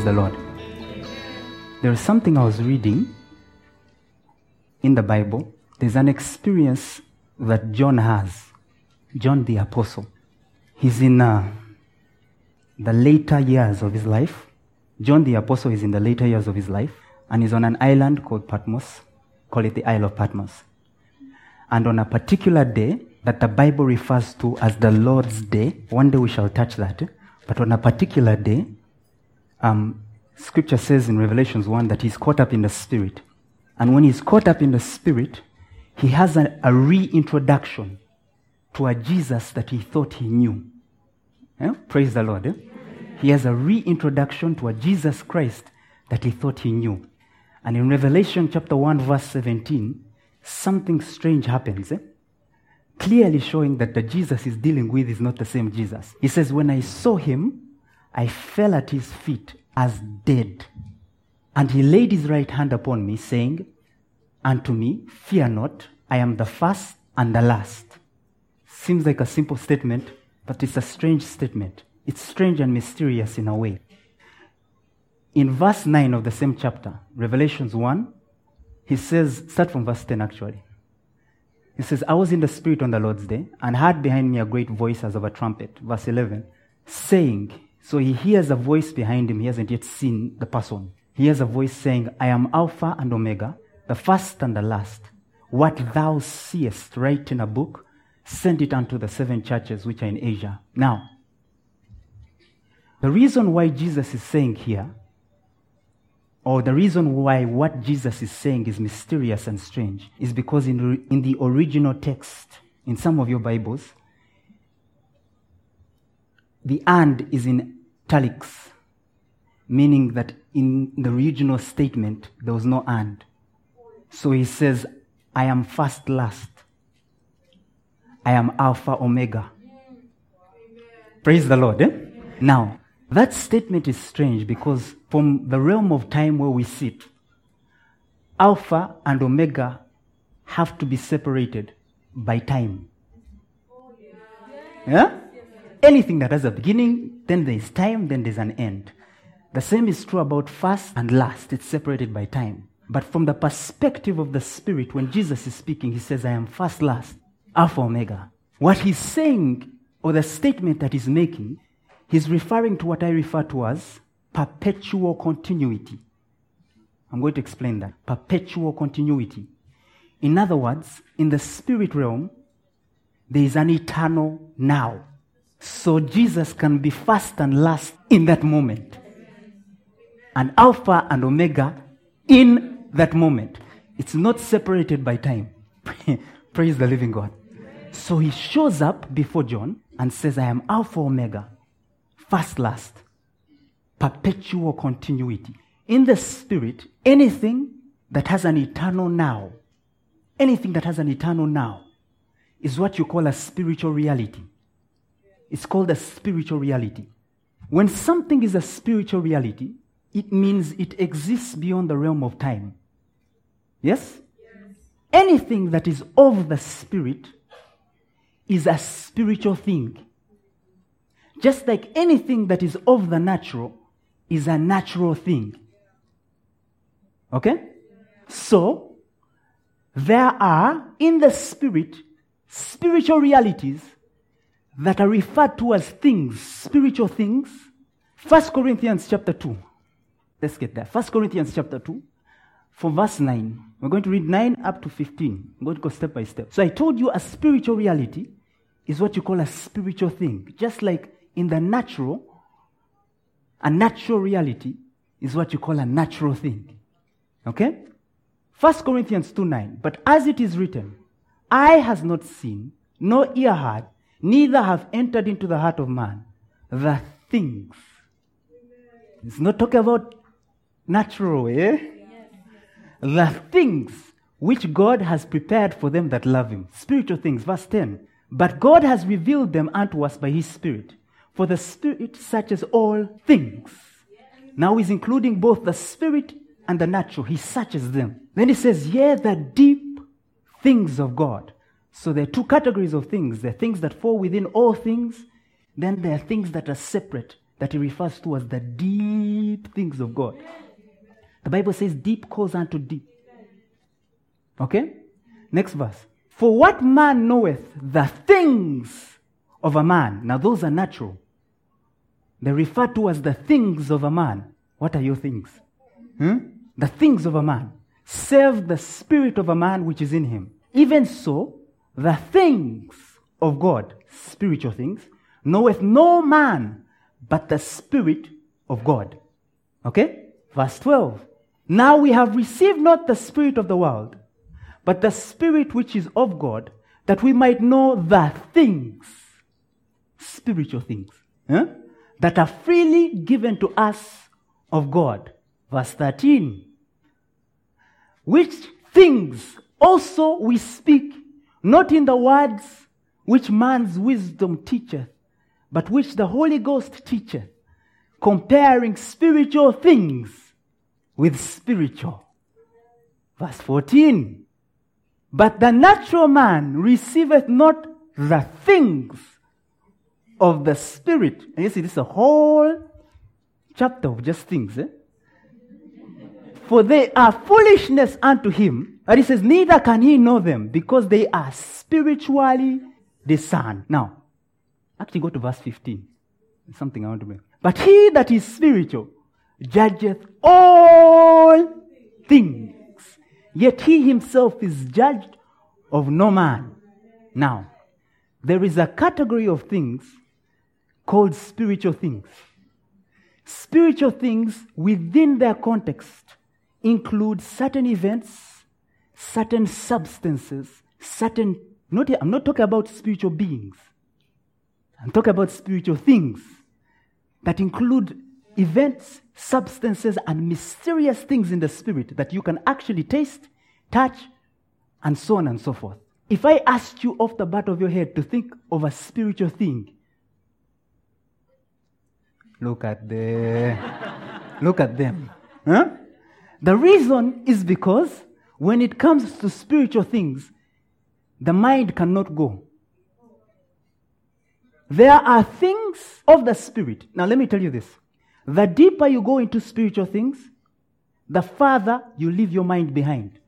the Lord. There is something I was reading in the Bible. There's an experience that John has. John the Apostle. He's in the later years of his life. John the Apostle is in the later years of his life, and he's on an island called Patmos. Call it the Isle of Patmos. And on a particular day that the Bible refers to as the Lord's Day, one day we shall touch that, but on a particular day, Scripture says in Revelations 1 that he's caught up in the Spirit. And when he's caught up in the Spirit, he has a reintroduction to a Jesus that he thought he knew. Praise the Lord. He has a reintroduction to a Jesus Christ that he thought he knew. And in Revelation chapter 1 verse 17, something strange happens. Clearly showing that the Jesus he's dealing with is not the same Jesus. He says, when I saw him, I fell at his feet as dead. And he laid his right hand upon me, saying unto me, fear not, I am the first and the last. Seems like a simple statement, but it's a strange statement. It's strange and mysterious in a way. In verse 9 of the same chapter, Revelations 1, he says, start from verse 10 actually. He says, I was in the Spirit on the Lord's day, and heard behind me a great voice as of a trumpet. Verse 11, saying, so he hears a voice behind him. He hasn't yet seen the person. He hears a voice saying, I am Alpha and Omega, the first and the last. What thou seest, write in a book, send it unto the 7 churches which are in Asia. Now, the reason why Jesus is saying here, or the reason why what Jesus is saying is mysterious and strange, is because in the original text, in some of your Bibles, the and is in italics, meaning that in the original statement, there was no and. So he says, I am first, last. I am Alpha, Omega. Praise the Lord. Now, that statement is strange because from the realm of time where we sit, Alpha and Omega have to be separated by time. Yeah? Anything that has a beginning, then there is time, then there's an end. The same is true about first and last. It's separated by time. But from the perspective of the Spirit, when Jesus is speaking, he says, I am first, last, Alpha, Omega. What he's saying, or the statement that he's making, he's referring to what I refer to as perpetual continuity. I'm going to explain that. Perpetual continuity. In other words, in the spirit realm, there is an eternal now. So Jesus can be first and last in that moment. And Alpha and Omega in that moment. It's not separated by time. Praise the living God. So he shows up before John and says, I am Alpha, Omega, first, last, perpetual continuity. In the spirit, anything that has an eternal now, anything that has an eternal now is what you call a spiritual reality. It's called a spiritual reality. When something is a spiritual reality, it means it exists beyond the realm of time. Yes? Anything that is of the spirit is a spiritual thing. Just like anything that is of the natural is a natural thing. Okay? So, there are, in the spirit, spiritual realities that are referred to as things, spiritual things. 1 Corinthians chapter 2. Let's get there. 1 Corinthians chapter 2, from verse 9. We're going to read 9 up to 15. I'm going to go step by step. So I told you a spiritual reality is what you call a spiritual thing. Just like in the natural, a natural reality is what you call a natural thing. Okay? 1 Corinthians 2:9. But as it is written, eye has not seen, nor ear heard, neither have entered into the heart of man the things. It's not talking about natural, eh? The things which God has prepared for them that love him. Spiritual things. Verse 10. But God has revealed them unto us by his Spirit. For the Spirit searches all things. Now he's including both the Spirit and the natural. He searches them. Then he says, yea, the deep things of God. So there are two categories of things. There are things that fall within all things. Then there are things that are separate that he refers to as the deep things of God. The Bible says deep calls unto deep. Okay? Next verse. For what man knoweth the things of a man? Now those are natural. They refer to as the things of a man. What are your things? The things of a man. Save the spirit of a man which is in him. Even so, the things of God, spiritual things, knoweth no man but the Spirit of God. Okay? Verse 12. Now we have received not the spirit of the world, but the Spirit which is of God, that we might know the things, spiritual things, that are freely given to us of God. Verse 13. Which things also we speak, not in the words which man's wisdom teacheth, but which the Holy Ghost teacheth, comparing spiritual things with spiritual. Verse 14. But the natural man receiveth not the things of the Spirit. And you see, this is a whole chapter of just things. For they are foolishness unto him. But he says, neither can he know them, because they are spiritually discerned. Now, actually go to verse 15. It's something I want to make. But he that is spiritual judgeth all things, yet he himself is judged of no man. Now, there is a category of things called spiritual things. Spiritual things within their context include certain events, certain substances, I'm not talking about spiritual beings. I'm talking about spiritual things that include events, substances, and mysterious things in the spirit that you can actually taste, touch, and so on and so forth. If I asked you off the bat of your head to think of a spiritual thing, look at them. Huh? The reason is because when it comes to spiritual things, the mind cannot go. There are things of the spirit. Now let me tell you this. The deeper you go into spiritual things, the farther you leave your mind behind.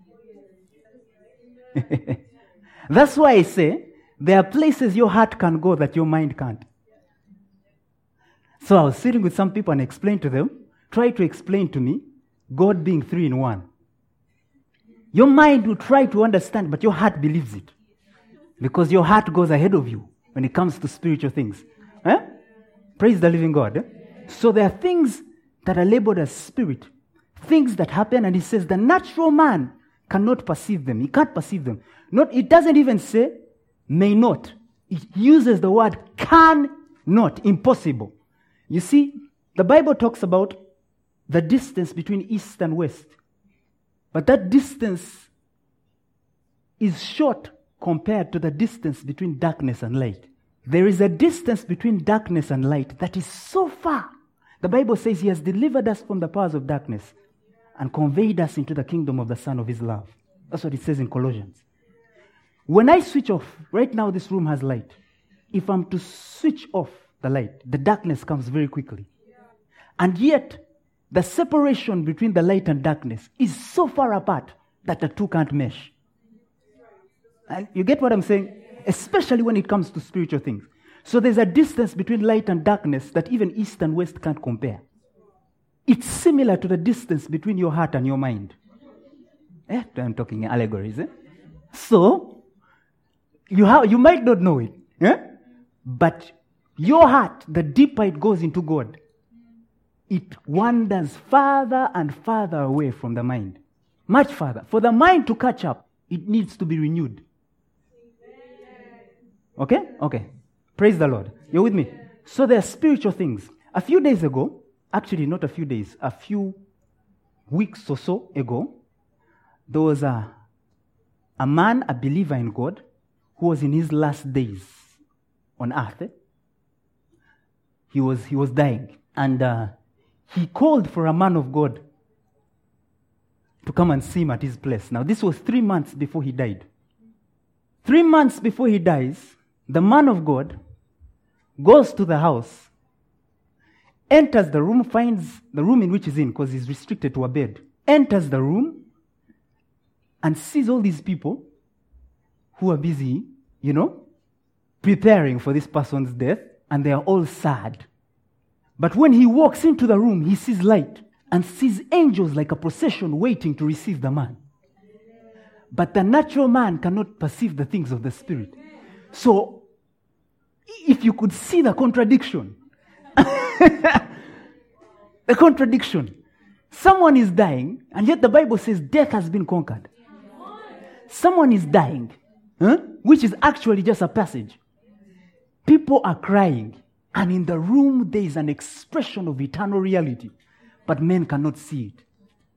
That's why I say there are places your heart can go that your mind can't. So I was sitting with some people and explained to them, try to explain to me God being 3 in 1. Your mind will try to understand, but your heart believes it. Because your heart goes ahead of you when it comes to spiritual things. Praise the living God. So there are things that are labeled as spirit. Things that happen, and he says the natural man cannot perceive them. He can't perceive them. It doesn't even say may not. It uses the word cannot, impossible. You see, the Bible talks about the distance between east and west. But that distance is short compared to the distance between darkness and light. There is a distance between darkness and light that is so far. The Bible says he has delivered us from the powers of darkness and conveyed us into the kingdom of the Son of his love. That's what it says in Colossians. When I switch off, right now this room has light. If I'm to switch off the light, the darkness comes very quickly. And yet, the separation between the light and darkness is so far apart that the two can't mesh. And you get what I'm saying? Especially when it comes to spiritual things. So there's a distance between light and darkness that even east and west can't compare. It's similar to the distance between your heart and your mind. I'm talking allegories. So, you might not know it. But your heart, the deeper it goes into God, it wanders farther and farther away from the mind. Much farther. For the mind to catch up, it needs to be renewed. Okay? Okay. Praise the Lord. You're with me? So there are spiritual things. A few days ago, actually not a few days, a few weeks or so ago, there was a man, a believer in God, who was in his last days on earth. He was dying. And he called for a man of God to come and see him at his place. Now, this was 3 months before he died. 3 months before he dies, the man of God goes to the house enters the room, finds the room in which he's in, because he's restricted to a bed, enters the room and sees all these people who are busy, preparing for this person's death, and they are all sad. But when he walks into the room, he sees light and sees angels like a procession waiting to receive the man. But the natural man cannot perceive the things of the Spirit. So, if you could see the contradiction, the contradiction. Someone is dying, and yet the Bible says death has been conquered. Someone is dying, which is actually just a passage. People are crying, and in the room there is an expression of eternal reality, but men cannot see it.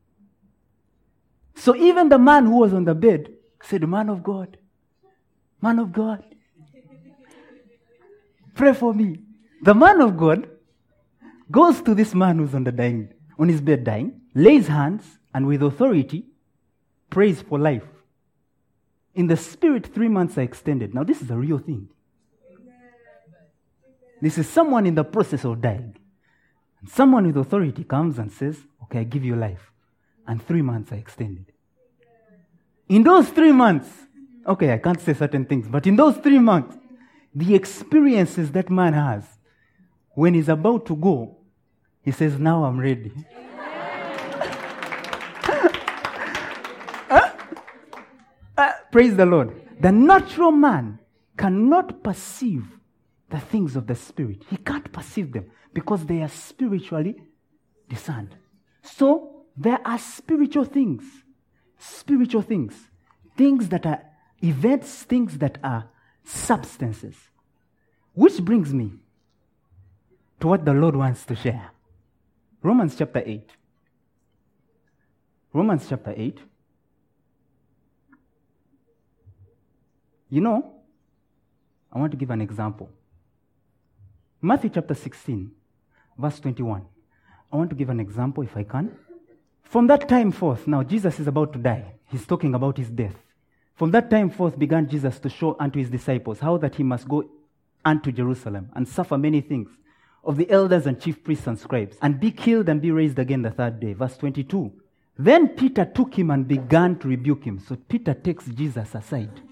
So even the man who was on the bed said, man of God, pray for me. The man of God goes to this man who's on his bed dying, lays hands, and with authority, prays for life. In the Spirit, 3 months are extended. Now this is a real thing. This is someone in the process of dying. And someone with authority comes and says, okay, I give you life. And 3 months are extended. In those 3 months, okay, I can't say certain things, but in those 3 months, the experiences that man has, when he's about to go, he says, now I'm ready. Praise the Lord. The natural man cannot perceive the things of the Spirit. He can't perceive them because they are spiritually discerned. So there are spiritual things, things that are events, things that are substances. Which brings me to what the Lord wants to share. Romans chapter 8. Romans chapter 8. I want to give an example. Matthew chapter 16, verse 21. I want to give an example if I can. From that time forth, now Jesus is about to die. He's talking about his death. From that time forth began Jesus to show unto his disciples how that he must go unto Jerusalem and suffer many things of the elders and chief priests and scribes, and be killed and be raised again the third day. Verse 22. Then Peter took him and began to rebuke him. So Peter takes Jesus aside.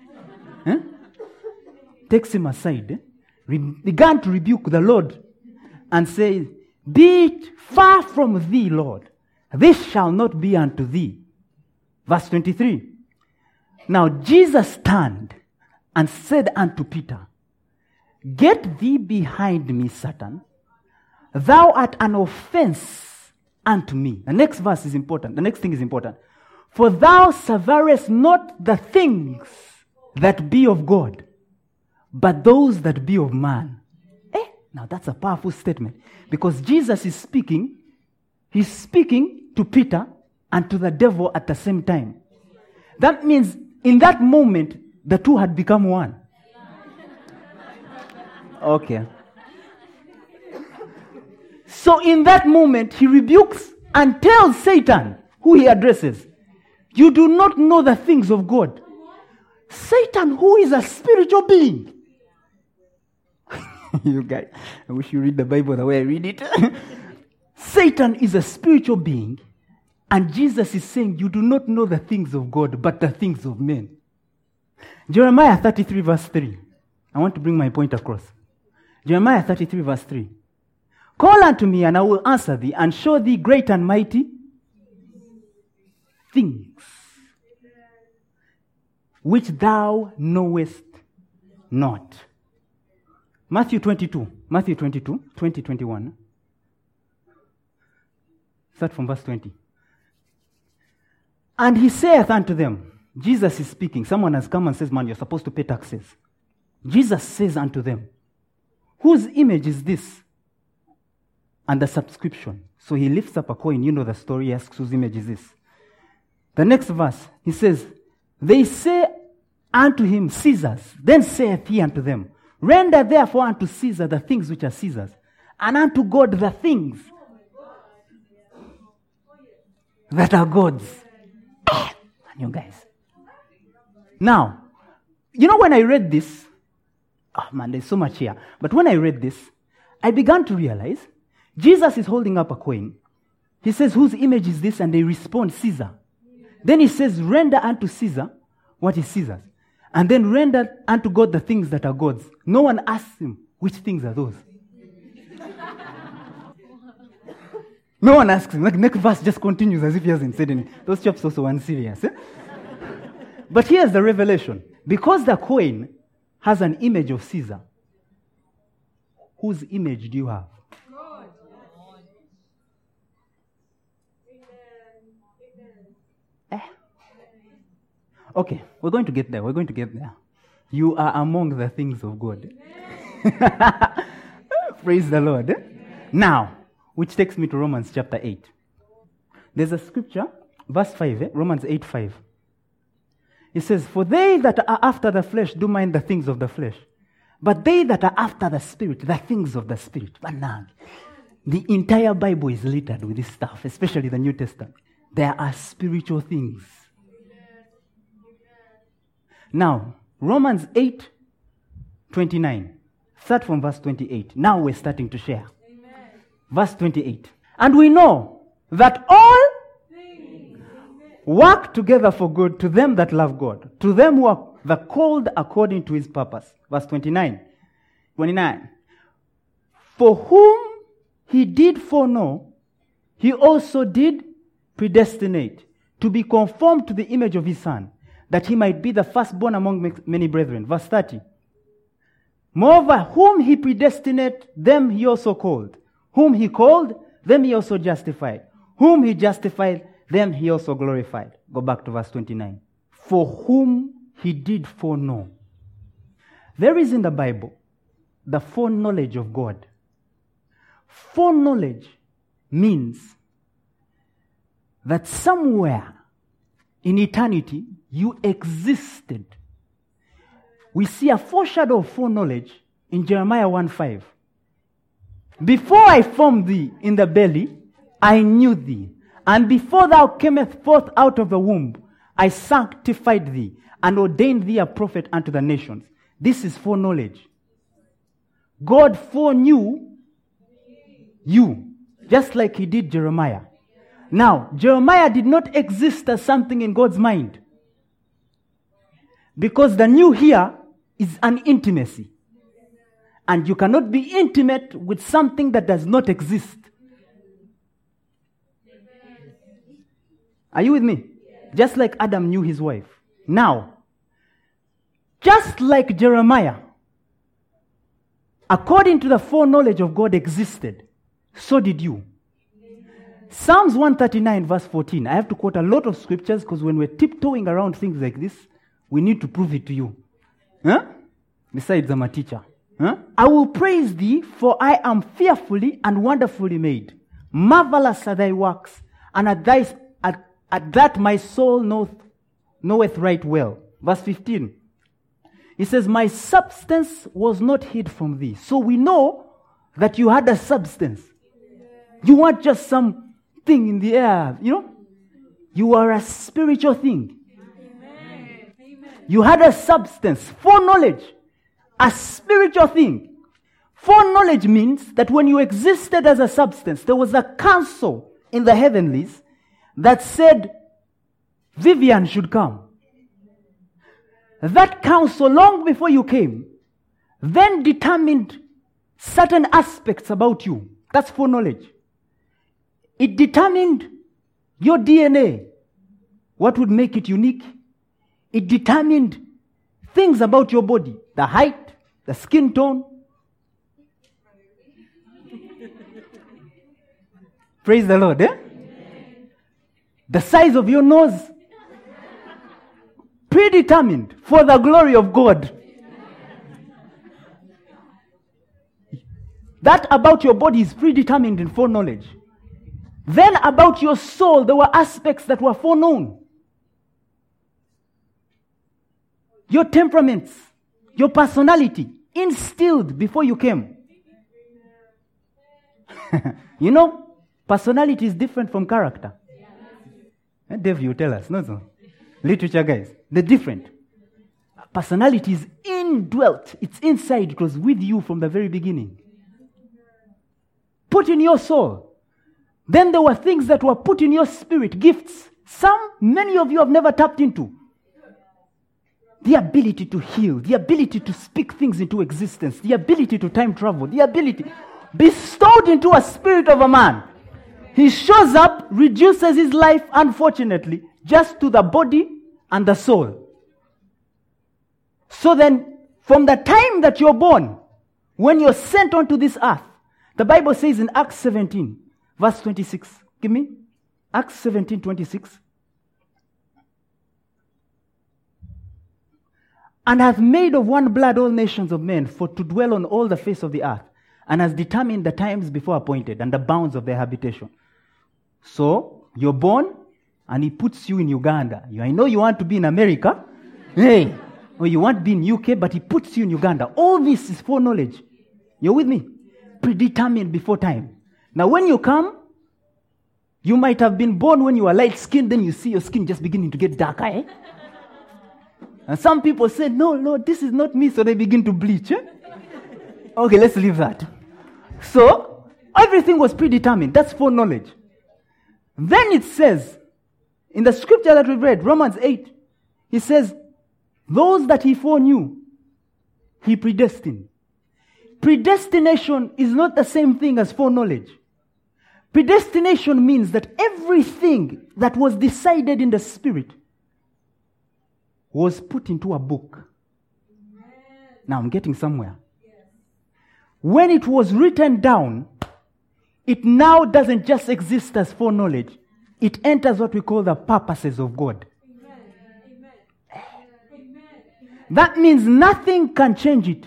Takes him aside. Began to rebuke the Lord and says, be it far from thee, Lord. This shall not be unto thee. Verse 23. Now Jesus turned and said unto Peter, get thee behind me, Satan. Thou art an offense unto me. The next verse is important. The next thing is important. For thou severest not the things that be of God, but those that be of man. Now that's a powerful statement. Because Jesus is speaking, he's speaking to Peter and to the devil at the same time. That means in that moment, the two had become one. Okay. So in that moment, he rebukes and tells Satan, who he addresses, you do not know the things of God. Satan, who is a spiritual being. You guys, I wish you read the Bible the way I read it. Satan is a spiritual being, and Jesus is saying, you do not know the things of God, but the things of men. Jeremiah 33 verse 3. I want to bring my point across. Jeremiah 33 verse 3. Call unto me, and I will answer thee, and show thee great and mighty things, which thou knowest not. Matthew 22, 20-21. Start from verse 20. And he saith unto them, Jesus is speaking. Someone has come and says, man, you're supposed to pay taxes. Jesus says unto them, whose image is this? And the subscription. So he lifts up a coin. You know the story. He asks, whose image is this? The next verse, he says, they say unto him, Caesar's. Then saith he unto them, render therefore unto Caesar the things which are Caesar's, and unto God the things that are God's. You guys. Now, when I read this, oh man, there's so much here. But when I read this, I began to realize Jesus is holding up a coin. He says, whose image is this? And they respond, Caesar. Then he says, render unto Caesar what is Caesar's. And then render unto God the things that are God's. No one asks him, which things are those? No one asks him. Like next verse just continues as if he hasn't said anything. Those chaps also weren't serious. But here's the revelation. Because the coin has an image of Caesar, whose image do you have? Okay, we're going to get there. You are among the things of God. Praise the Lord. Now, which takes me to Romans chapter 8. There's a scripture, verse 5, Romans 8:5. It says, for they that are after the flesh do mind the things of the flesh, but they that are after the Spirit, the things of the Spirit. The entire Bible is littered with this stuff, especially the New Testament. There are spiritual things. Now, Romans 8:29. Start from verse 28. Now we're starting to share. Amen. Verse 28. And we know that all things work together for good to them that love God, to them who are the called according to his purpose. Verse 29. For whom he did foreknow, he also did predestinate to be conformed to the image of his Son, that he might be the firstborn among many brethren. Verse 30. Moreover, whom he predestinated, them he also called. Whom he called, them he also justified. Whom he justified, them he also glorified. Go back to verse 29. For whom he did foreknow. There is in the Bible the foreknowledge of God. Foreknowledge means that somewhere in eternity you existed. We see a foreshadow of foreknowledge in Jeremiah 1:5. Before I formed thee in the belly, I knew thee. And before thou camest forth out of the womb, I sanctified thee and ordained thee a prophet unto the nations. This is foreknowledge. God foreknew you, just like he did Jeremiah. Now, Jeremiah did not exist as something in God's mind, because the new here is an intimacy. And you cannot be intimate with something that does not exist. Are you with me? Just like Adam knew his wife. Now, just like Jeremiah, according to the foreknowledge of God existed, so did you. Psalms 139 verse 14. I have to quote a lot of scriptures because when we're tiptoeing around things like this, we need to prove it to you. Besides, I'm a teacher. I will praise thee, for I am fearfully and wonderfully made. Marvelous are thy works, and at that my soul knoweth right well. Verse 15. It says, my substance was not hid from thee. So we know that you had a substance. You weren't just some thing in the air, You are a spiritual thing. Amen. You had a substance, foreknowledge, a spiritual thing. Foreknowledge means that when you existed as a substance, there was a council in the heavenlies that said Vivian should come. That council, long before you came, then determined certain aspects about you. That's foreknowledge. It determined your DNA, what would make it unique. It determined things about your body, the height, the skin tone. Praise the Lord, The size of your nose. Predetermined for the glory of God. That about your body is predetermined in foreknowledge. Then about your soul, there were aspects that were foreknown. Your temperaments, your personality, instilled before you came. Personality is different from character. Dave, you tell us. No. Literature guys, they're different. Personality is indwelt. It's inside. It was with you from the very beginning. put in your soul. Then there were things that were put in your spirit, gifts. Many of you have never tapped into. The ability to heal, the ability to speak things into existence, the ability to time travel, the ability bestowed into a spirit of a man. He shows up, reduces his life, unfortunately, just to the body and the soul. So then, from the time that you're born, when you're sent onto this earth, the Bible says in Acts 17, verse 26. Give me. Acts 17, 26. And hath made of one blood all nations of men for to dwell on all the face of the earth, and has determined the times before appointed and the bounds of their habitation. So, you're born, and he puts you in Uganda. I know you want to be in America, hey, or you want to be in UK, but he puts you in Uganda. All this is foreknowledge. You're with me? Predetermined before time. Now, when you come, you might have been born when you were light-skinned, then you see your skin just beginning to get darker, eh? And some people say, no, this is not me, so they begin to bleach. Eh? Okay, let's leave that. So, everything was predetermined. That's foreknowledge. Then it says, in the scripture that we read, Romans 8, he says, those that he foreknew, he predestined. Predestination is not the same thing as foreknowledge. Predestination means that everything that was decided in the spirit was put into a book. Now I'm getting somewhere. When it was written down, it now doesn't just exist as foreknowledge. It enters what we call the purposes of God. That means nothing can change it.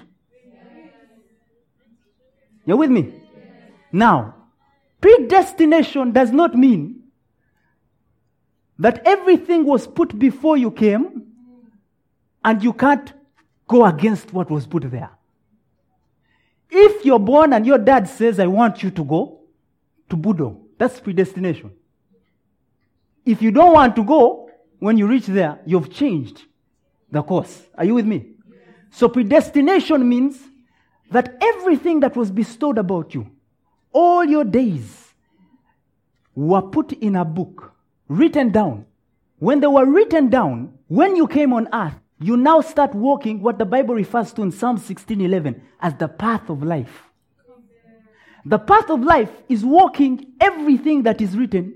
You're with me? Now, predestination does not mean that everything was put before you came and you can't go against what was put there. If you're born and your dad says, I want you to go to Budo, that's predestination. If you don't want to go, when you reach there, you've changed the course. Are you with me? So predestination means that everything that was bestowed about you, all your days, were put in a book, written down. When they were written down, when you came on earth, you now start walking what the Bible refers to in Psalm 16:11 as the path of life. The path of life is walking everything that is written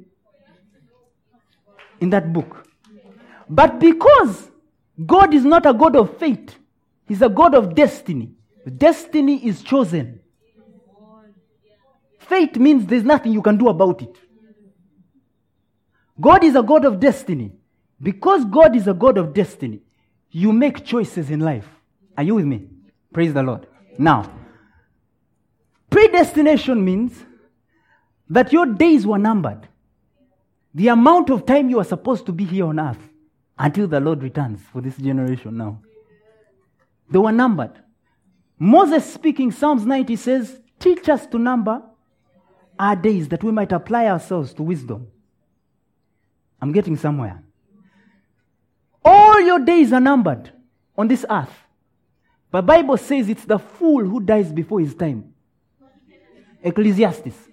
in that book. But because God is not a God of fate, He's a God of destiny. Destiny is chosen. Fate means there's nothing you can do about it. God is a God of destiny. Because God is a God of destiny, you make choices in life. Are you with me? Praise the Lord. Now, predestination means that your days were numbered. The amount of time you are supposed to be here on earth until the Lord returns for this generation now. They were numbered. Moses speaking, Psalms 90 says, teach us to number our days that we might apply ourselves to wisdom. I'm getting somewhere. All your days are numbered on this earth. But the Bible says it's the fool who dies before his time. Ecclesiastes.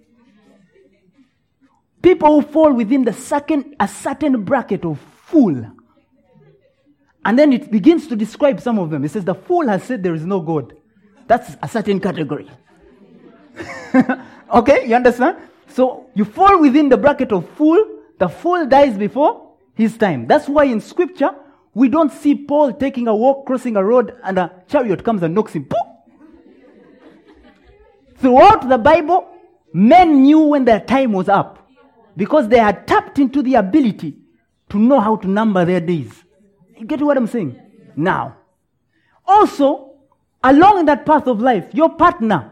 People who fall within a certain bracket of fool. And then it begins to describe some of them. It says the fool has said there is no God. That's a certain category. Okay, you understand? So you fall within the bracket of fool. The fool dies before his time. That's why in scripture, we don't see Paul taking a walk, crossing a road, and a chariot comes and knocks him. Poof! Throughout the Bible, men knew when their time was up because they had tapped into the ability to know how to number their days. You get what I'm saying? Now, also, along that path of life, your partner,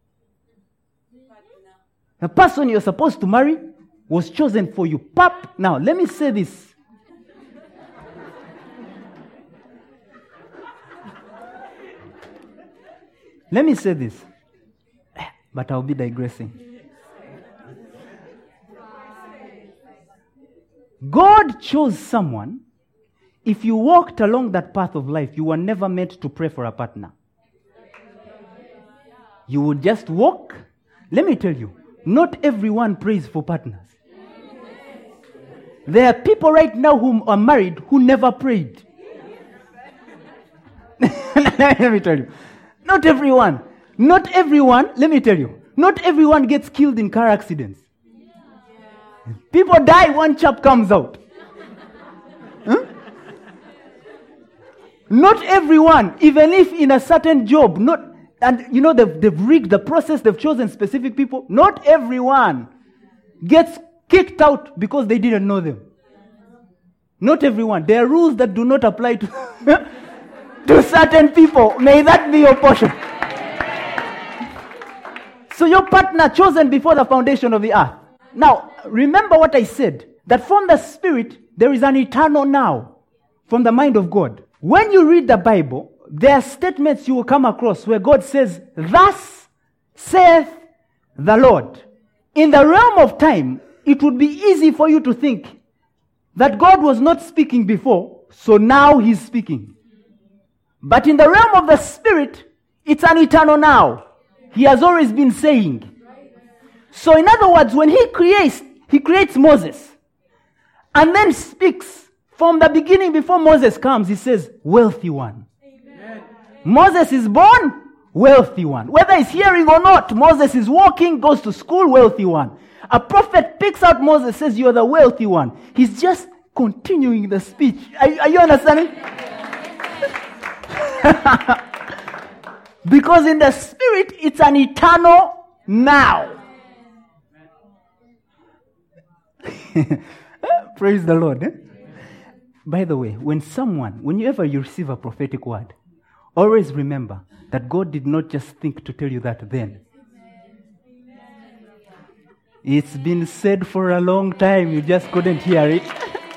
the person you're supposed to marry, was chosen for you. Pap. Now, let me say this. Let me say this. But I'll be digressing. God chose someone. If you walked along that path of life, you were never meant to pray for a partner. You would just walk. Let me tell you, Not everyone prays for partners. There are people right now who are married who never prayed. Let me tell you. Not everyone, let me tell you, not everyone gets killed in car accidents. People die, one chap comes out. Huh? Not everyone, even if in a certain job, they've rigged the process, they've chosen specific people, not everyone gets kicked out because they didn't know them. Not everyone. There are rules that do not apply to, to certain people. May that be your portion. So your partner chosen before the foundation of the earth. Now, remember what I said, that from the Spirit, there is an eternal now from the mind of God. When you read the Bible, there are statements you will come across where God says, "Thus saith the Lord." In the realm of time, it would be easy for you to think that God was not speaking before, so now he's speaking. But in the realm of the Spirit, it's an eternal now. He has always been saying. So in other words, when he creates Moses and then speaks from the beginning before Moses comes, he says, "Wealthy one." Amen. Moses is born, wealthy one. Whether he's hearing or not, Moses is walking, goes to school, wealthy one. A prophet picks out Moses, says, "You are the wealthy one." He's just continuing the speech. Are you understanding? Because in the Spirit, it's an eternal now. Praise the Lord. Eh? By the way, whenever you receive a prophetic word, always remember that God did not just think to tell you that then. It's been said for a long time, you just couldn't hear it.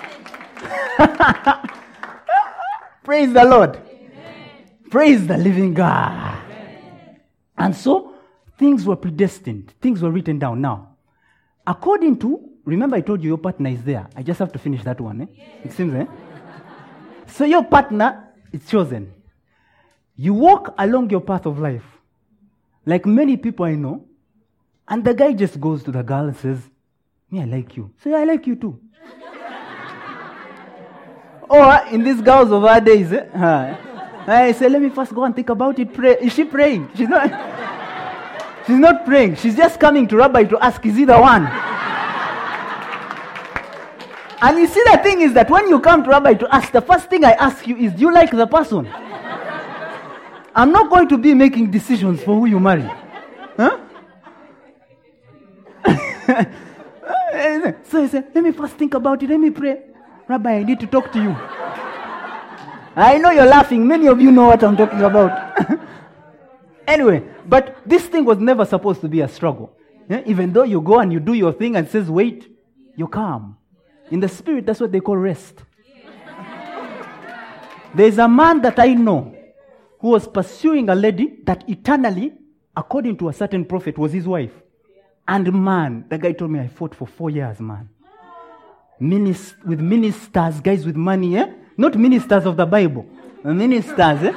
Praise the Lord. Praise the living God. And so, things were predestined. Things were written down. Now, according to, remember I told you your partner is there. I just have to finish that one. It seems, So your partner is chosen. You walk along your path of life. Like many people I know. And the guy just goes to the girl and says, "Me, I like you." So I like you too. Or in these girls of our days, I say, "Let me first go and think about it." Pray. Is she praying? She's not. She's not praying. She's just coming to Rabbi to ask, "Is he the one?" And you see, the thing is that when you come to Rabbi to ask, the first thing I ask you is, "Do you like the person?" I'm not going to be making decisions for who you marry. Huh? So he said, "Let me first think about it. Let me pray. Rabbi, I need to talk to you." I know you're laughing. Many of you know what I'm talking about. Anyway, but this thing was never supposed to be a struggle. Even though you go and you do your thing and says, "Wait," you're calm. In the Spirit, that's what they call rest. There's a man that I know who was pursuing a lady that eternally, according to a certain prophet, was his wife. And man, the guy told me, "I fought for 4 years, man. With ministers, guys with money, Not ministers of the Bible. Ministers,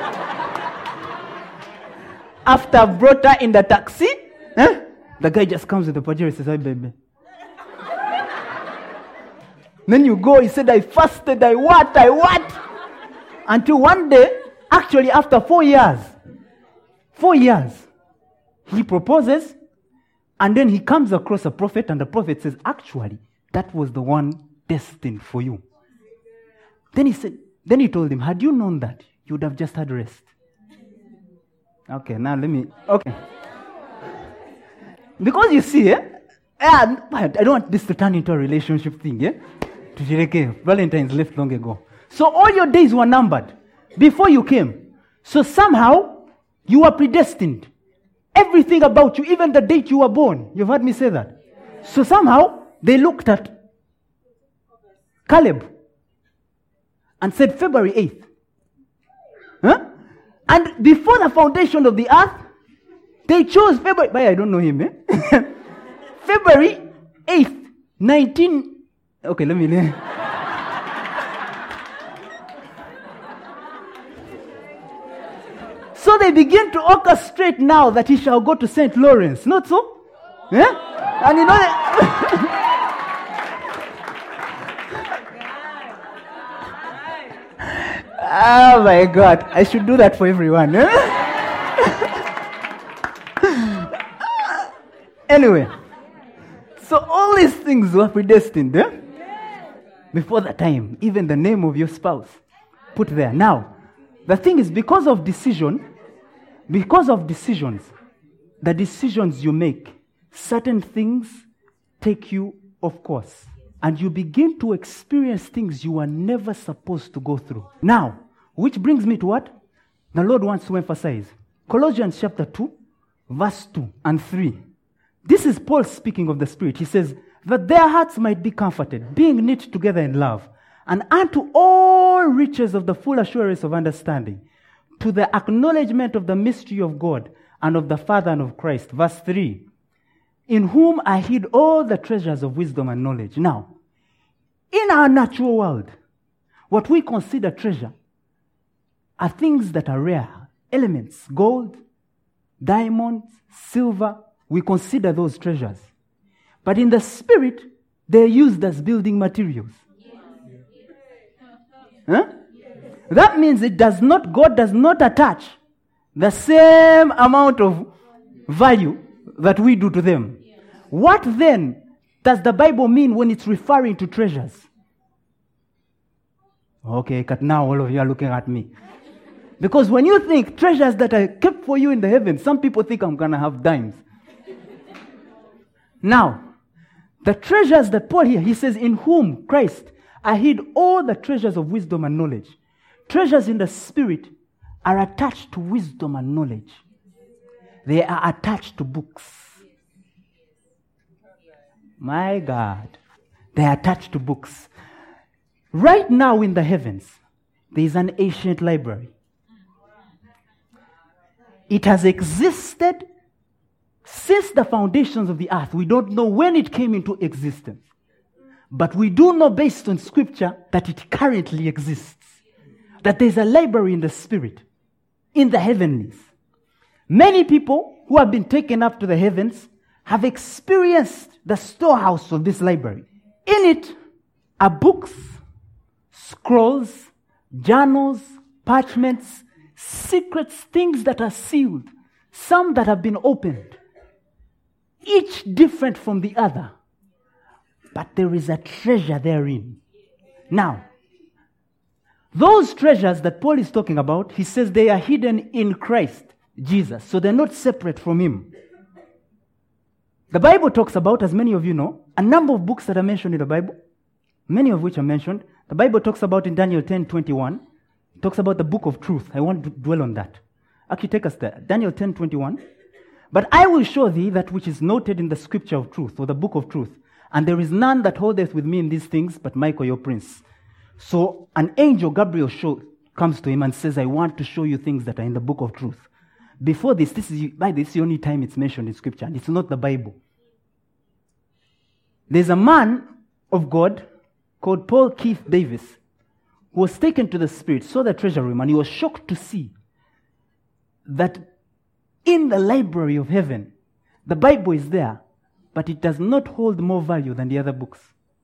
After I brought her in the taxi, the guy just comes with the pajero and says, "Hi, baby." Then you go, he said, "I fasted, I what? Until one day, actually after 4 years, he proposes, and then he comes across a prophet, and the prophet says, "Actually, that was the one destined for you." Then he told him, "Had you known that, you would have just had rest." Okay, now okay. Because you see, I don't want this to turn into a relationship thing, Valentine's left long ago. So all your days were numbered before you came. So somehow, you were predestined. Everything about you, even the date you were born. You've heard me say that. So somehow, they looked at Caleb and said February 8th. And before the foundation of the earth, they chose February. But I don't know him. February 8th, 19. Okay, let me. So they begin to orchestrate now that he shall go to St. Lawrence. Not so? Yeah? And you know that. Oh my God. I should do that for everyone. Anyway. So all these things were predestined. Before the time. Even the name of your spouse. Put there. Now, the thing is, because of decisions, the decisions you make, certain things take you off course. And you begin to experience things you were never supposed to go through. Now, which brings me to what? The Lord wants to emphasize. Colossians chapter 2, verse 2 and 3. This is Paul speaking of the Spirit. He says, that their hearts might be comforted, being knit together in love, and unto all riches of the full assurance of understanding, to the acknowledgement of the mystery of God and of the Father and of Christ. Verse 3. In whom I hid all the treasures of wisdom and knowledge. Now, in our natural world, what we consider treasure are things that are rare. Elements, gold, diamonds, silver. We consider those treasures. But in the Spirit, they're used as building materials. Huh? That means God does not attach the same amount of value that we do to them. What then does the Bible mean when it's referring to treasures? Okay, now all of you are looking at me. Because when you think treasures that are kept for you in the heavens, some people think I'm going to have dimes. Now, the treasures that Paul here, he says, in whom, Christ, I hid all the treasures of wisdom and knowledge. Treasures in the Spirit are attached to wisdom and knowledge. They are attached to books. My God. They are attached to books. Right now in the heavens, there is an ancient library. It has existed since the foundations of the earth. We don't know when it came into existence. But we do know based on scripture that it currently exists. That there's a library in the Spirit, in the heavenlies. Many people who have been taken up to the heavens have experienced the storehouse of this library. In it are books, scrolls, journals, parchments, secrets, things that are sealed, some that have been opened, each different from the other. But there is a treasure therein. Now, those treasures that Paul is talking about, he says they are hidden in Christ Jesus. So they're not separate from him. The Bible talks about, as many of you know, a number of books that are mentioned in the Bible, many of which are mentioned. The Bible talks about in Daniel 10:21, it talks about the book of truth. I want to dwell on that. Actually, take us there. Daniel 10:21. But I will show thee that which is noted in the scripture of truth, or the book of truth. And there is none that holdeth with me in these things, but Michael your prince. So an angel, Gabriel, comes to him and says, I want to show you things that are in the book of truth. Before this is the only time it's mentioned in scripture, and it's not the Bible. There's a man of God called Paul Keith Davis who was taken to the Spirit, saw the treasure room, and he was shocked to see that in the library of heaven, the Bible is there, but it does not hold more value than the other books.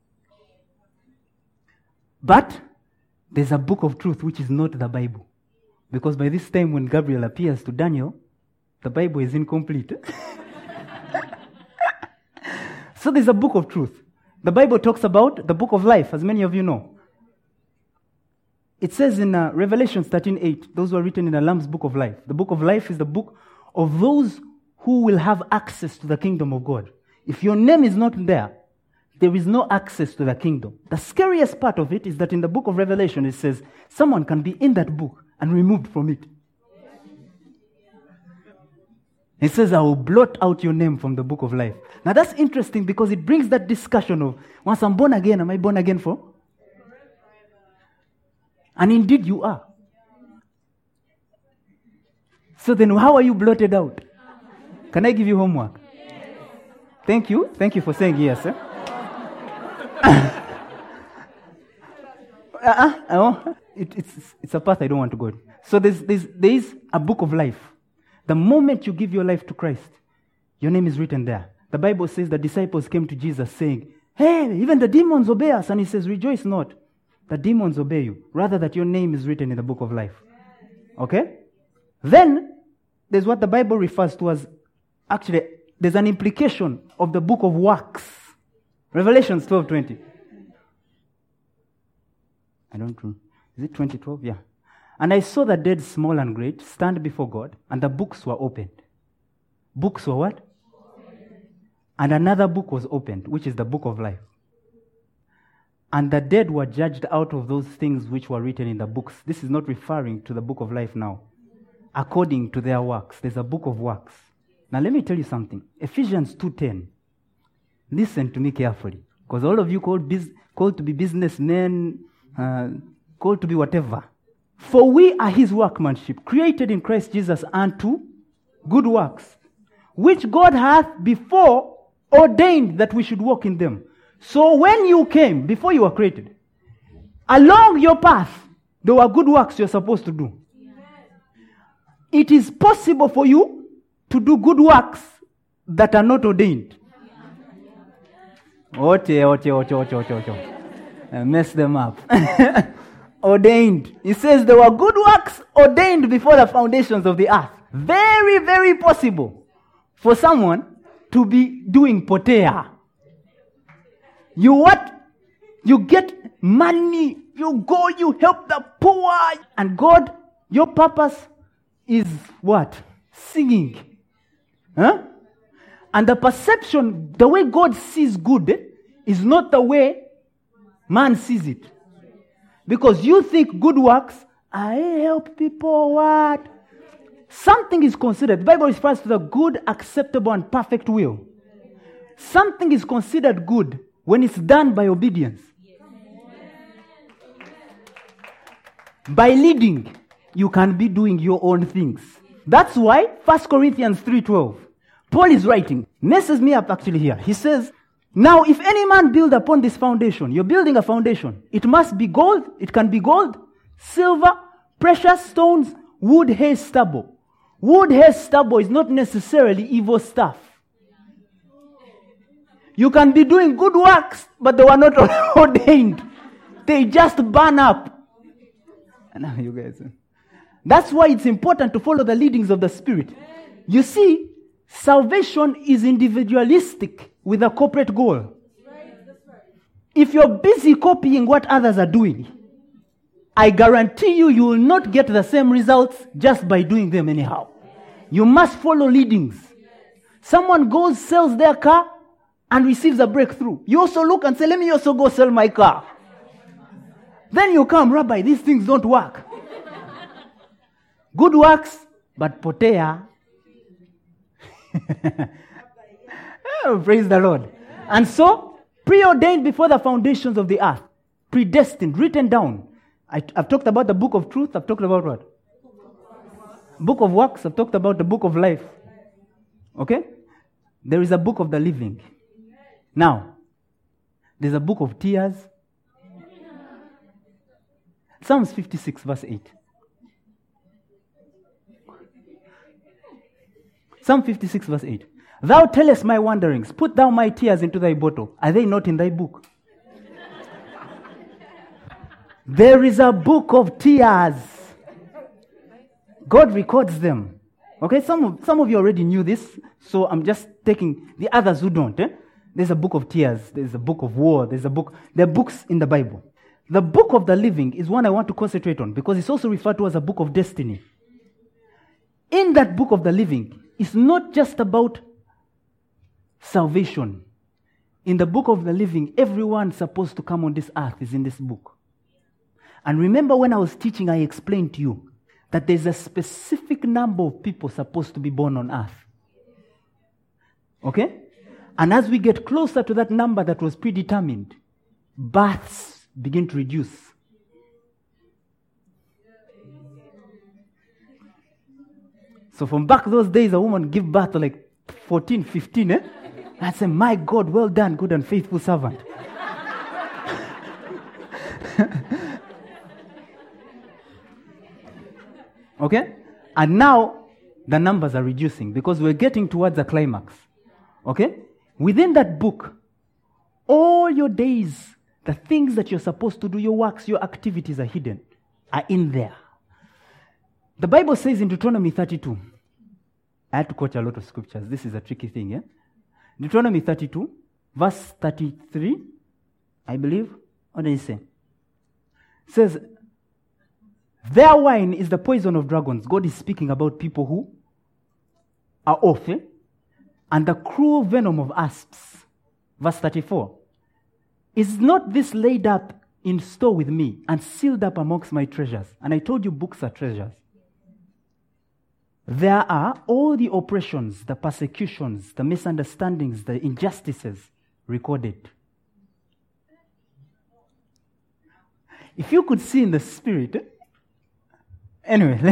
But there's a book of truth which is not the Bible. Because by this time when Gabriel appears to Daniel, the Bible is incomplete. So there's a book of truth. The Bible talks about the book of life, as many of you know. It says in Revelation 13:8, those who are written in the Lamb's book of life. The book of life is the book of those who will have access to the kingdom of God. If your name is not there, there is no access to the kingdom. The scariest part of it is that in the book of Revelation, it says someone can be in that book and removed from it. It says, I will blot out your name from the book of life. Now that's interesting because it brings that discussion of, once I'm born again, am I born again for? And indeed you are. So then how are you blotted out? Can I give you homework? Thank you. Thank you for saying yes. It's a path I don't want to go. So there is a book of life. The moment you give your life to Christ, your name is written there. The Bible says the disciples came to Jesus saying, hey, even the demons obey us. And he says, rejoice not. The demons obey you. Rather that your name is written in the book of life. Okay? Then, there's what the Bible refers to as, actually, there's an implication of the book of works. Revelations 12:20. I don't know. Is it 20:12? Yeah. And I saw the dead, small and great, stand before God, and the books were opened. Books were what? And another book was opened, which is the book of life. And the dead were judged out of those things which were written in the books. This is not referring to the book of life now. According to their works. There's a book of works. Now let me tell you something. Ephesians 2:10. Listen to me carefully. Because all of you called to be businessmen, called to be whatever. For we are his workmanship, created in Christ Jesus unto good works, which God hath before ordained that we should walk in them. So when you came, before you were created, along your path, there were good works you're supposed to do. It is possible for you to do good works that are not ordained. Mess them up. Ordained. It says there were good works ordained before the foundations of the earth. Very, very possible for someone to be doing potea. You what? You get money. You go, you help the poor. And God, your purpose is what? Singing. Huh? And the perception, the way God sees good is not the way man sees it. Because you think good works, I help people, what? Something is considered. The Bible refers to the good, acceptable, and perfect will. Something is considered good when it's done by obedience. By leading, you can be doing your own things. That's why 1 Corinthians 3:12, Paul is writing, messes me up actually here. He says, now if any man build upon this foundation, you're building a foundation. It must be gold. It can be gold, silver, precious stones, wood, hay, stubble. Wood, hay, stubble is not necessarily evil stuff. You can be doing good works, but they were not ordained. They just burn up. Now you guys. That's why it's important to follow the leadings of the Spirit. You see, salvation is individualistic with a corporate goal. If you're busy copying what others are doing, I guarantee you will not get the same results just by doing them anyhow. You must follow leadings. Someone goes, sells their car, and receives a breakthrough. You also look and say, let me also go sell my car. Then you come, Rabbi, these things don't work. Good works, but potea. Oh, praise the Lord. And so, preordained before the foundations of the earth, predestined, written down. I've talked about the book of truth. I've talked about what? Book of works. I've talked about the book of life. Okay? There is a book of the living. Now, there's a book of tears. Psalms 56 verse 8. Psalm 56 verse 8. Thou tellest my wanderings, put thou my tears into thy bottle. Are they not in thy book? There is a book of tears. God records them. Okay, some of you already knew this, so I'm just taking the others who don't. There's a book of tears, there's a book of war, there are books in the Bible. The book of the living is one I want to concentrate on because it's also referred to as a book of destiny. In that book of the living, it's not just about salvation. In the book of the living, everyone supposed to come on this earth is in this book. And remember when I was teaching, I explained to you that there's a specific number of people supposed to be born on earth. Okay? And as we get closer to that number that was predetermined, births begin to reduce. So from back those days, a woman give birth to like 14, 15, I say, my God, well done, good and faithful servant. Okay? And now, the numbers are reducing because we're getting towards the climax. Okay? Within that book, all your days, the things that you're supposed to do, your works, your activities are hidden, are in there. The Bible says in Deuteronomy 32, I had to quote a lot of scriptures. This is a tricky thing, yeah? Deuteronomy 32, verse 33, I believe. What does it say? It says, their wine is the poison of dragons. God is speaking about people who are off, and the cruel venom of asps. Verse 34. Is not this laid up in store with me and sealed up amongst my treasures? And I told you books are treasures. There are all the oppressions, the persecutions, the misunderstandings, the injustices recorded. If you could see in the spirit, anyway,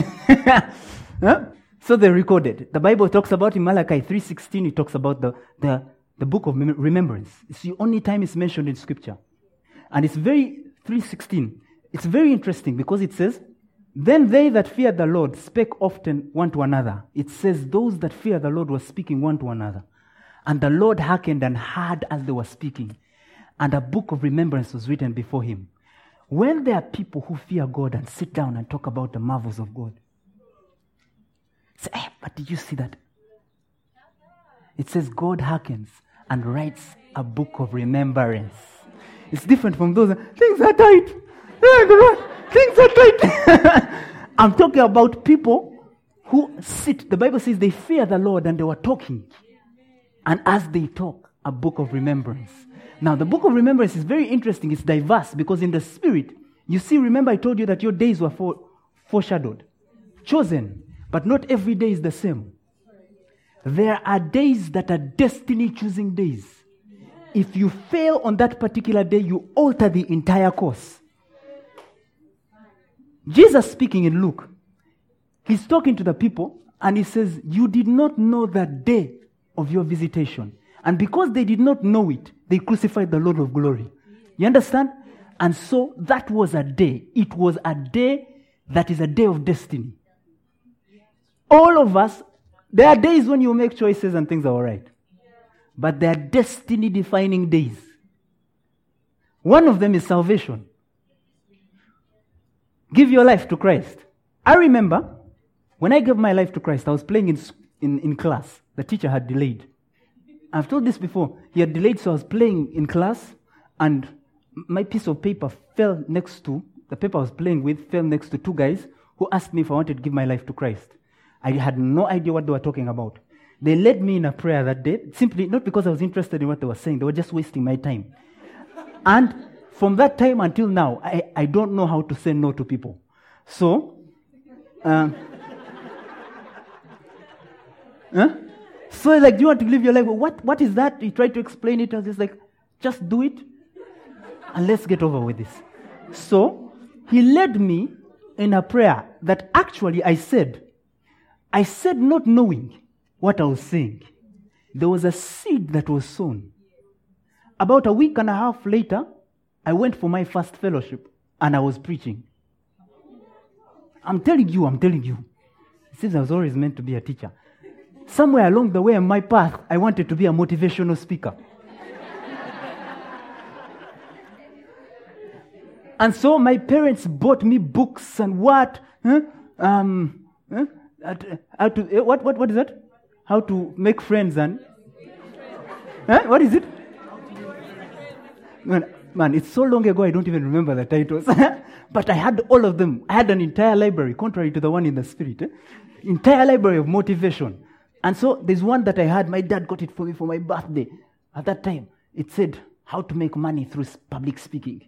so they're recorded. The Bible talks about in Malachi 3:16, it talks about the book of remembrance. It's the only time it's mentioned in Scripture. And it's 3:16. It's very interesting because it says, then they that fear the Lord spake often one to another. It says those that fear the Lord were speaking one to another. And the Lord hearkened and heard as they were speaking. And a book of remembrance was written before him. When there are people who fear God and sit down and talk about the marvels of God, say, hey, but did you see that? It says God hearkens and writes a book of remembrance. It's different from those, things are tight. Things are tight. I'm talking about people who sit. The Bible says they fear the Lord and they were talking. And as they talk, a book of remembrance. Now, the book of remembrance is very interesting. It's diverse because in the spirit, you see, remember I told you that your days were foreshadowed, chosen, but not every day is the same. There are days that are destiny-choosing days. If you fail on that particular day, you alter the entire course. Jesus speaking in Luke, he's talking to the people and he says, you did not know the day of your visitation. And because they did not know it, they crucified the Lord of glory. You understand? And so that was a day. It was a day that is a day of destiny. All of us, there are days when you make choices and things are all right. But there are destiny-defining days. One of them is salvation. Give your life to Christ. I remember when I gave my life to Christ, I was playing in class. The teacher had delayed. I've told this before. He had delayed, so I was playing in class, and my piece of paper fell next to, the paper I was playing with fell next to two guys who asked me if I wanted to give my life to Christ. I had no idea what they were talking about. They led me in a prayer that day, simply not because I was interested in what they were saying. They were just wasting my time. And from that time until now, I don't know how to say no to people. So, So like, do you want to live your life? What is that? He tried to explain it. I was just like, just do it and let's get over with this. So he led me in a prayer that actually I said not knowing what I was saying. There was a seed that was sown. About a week and a half later, I went for my first fellowship and I was preaching. I'm telling you. It seems I was always meant to be a teacher. Somewhere along the way in my path, I wanted to be a motivational speaker. And so my parents bought me books and what? What is that? How to make friends and... What is it? Man, it's so long ago I don't even remember the titles. But I had all of them. I had an entire library, contrary to the one in the spirit. Entire library of motivation. And so there's one that I had. My dad got it for me for my birthday. At that time, it said, how to make money through public speaking.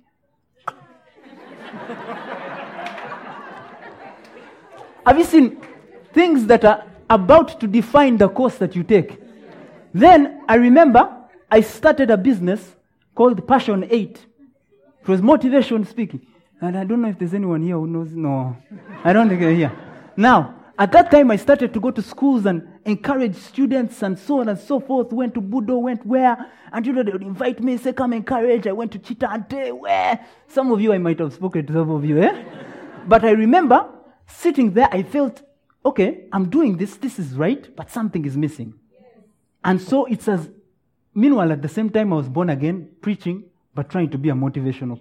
Have you seen things that are about to define the course that you take? Then I remember I started a business called Passion 8. It was motivation speaking. And I don't know if there's anyone here who knows. No, I don't think they're here. Now, at that time, I started to go to schools and encourage students and so on and so forth. Went to Budo, went where? And they would invite me, say, come encourage. I went to Chitante, where? Some of you, I might have spoken to some of you, But I remember sitting there, I felt, okay, I'm doing this is right, but something is missing. And so it's as Meanwhile, at the same time, I was born again, preaching, but trying to be a motivational.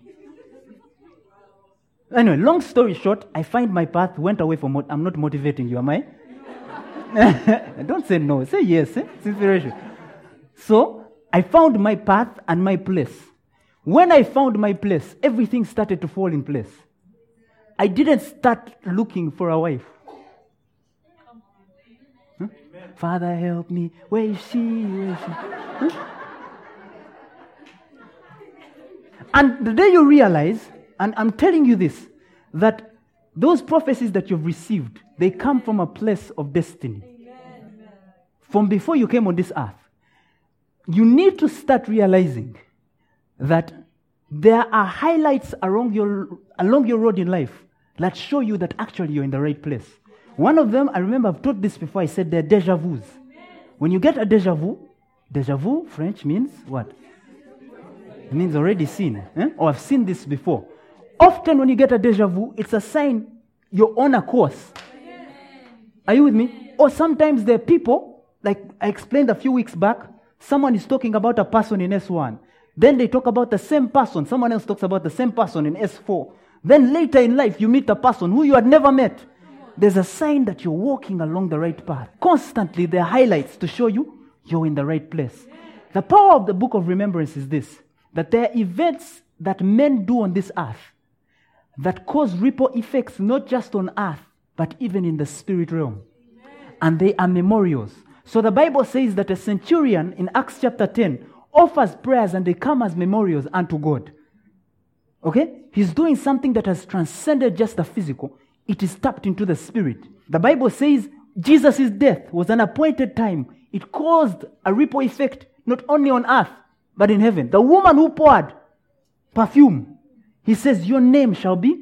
Anyway, long story short, I find my path, went away from... I'm not motivating you, am I? Don't say no. Say yes. It's inspiration. So, I found my path and my place. When I found my place, everything started to fall in place. I didn't start looking for a wife. Huh? Father, help me. Where is she? Where is she? Huh? And the day you realize, and I'm telling you this, that those prophecies that you've received, they come from a place of destiny. Amen. From before you came on this earth. You need to start realizing that there are highlights along your road in life that show you that actually you're in the right place. One of them, I remember I've taught this before, I said they're déjà vus. When you get a déjà vu, French means what? It means already seen. Or I've seen this before. Often when you get a déjà vu, it's a sign you're on a course. Are you with me? Or sometimes there are people, like I explained a few weeks back, someone is talking about a person in S1. Then they talk about the same person. Someone else talks about the same person in S4. Then later in life, you meet a person who you had never met. There's a sign that you're walking along the right path. Constantly, there are highlights to show you you're in the right place. The power of the book of remembrance is this, that there are events that men do on this earth that cause ripple effects not just on earth, but even in the spirit realm. And they are memorials. So the Bible says that a centurion in Acts chapter 10 offers prayers and they come as memorials unto God. Okay? He's doing something that has transcended just the physical. It is tapped into the spirit. The Bible says Jesus' death was an appointed time. It caused a ripple effect not only on earth, but in heaven. The woman who poured perfume, he says, your name shall be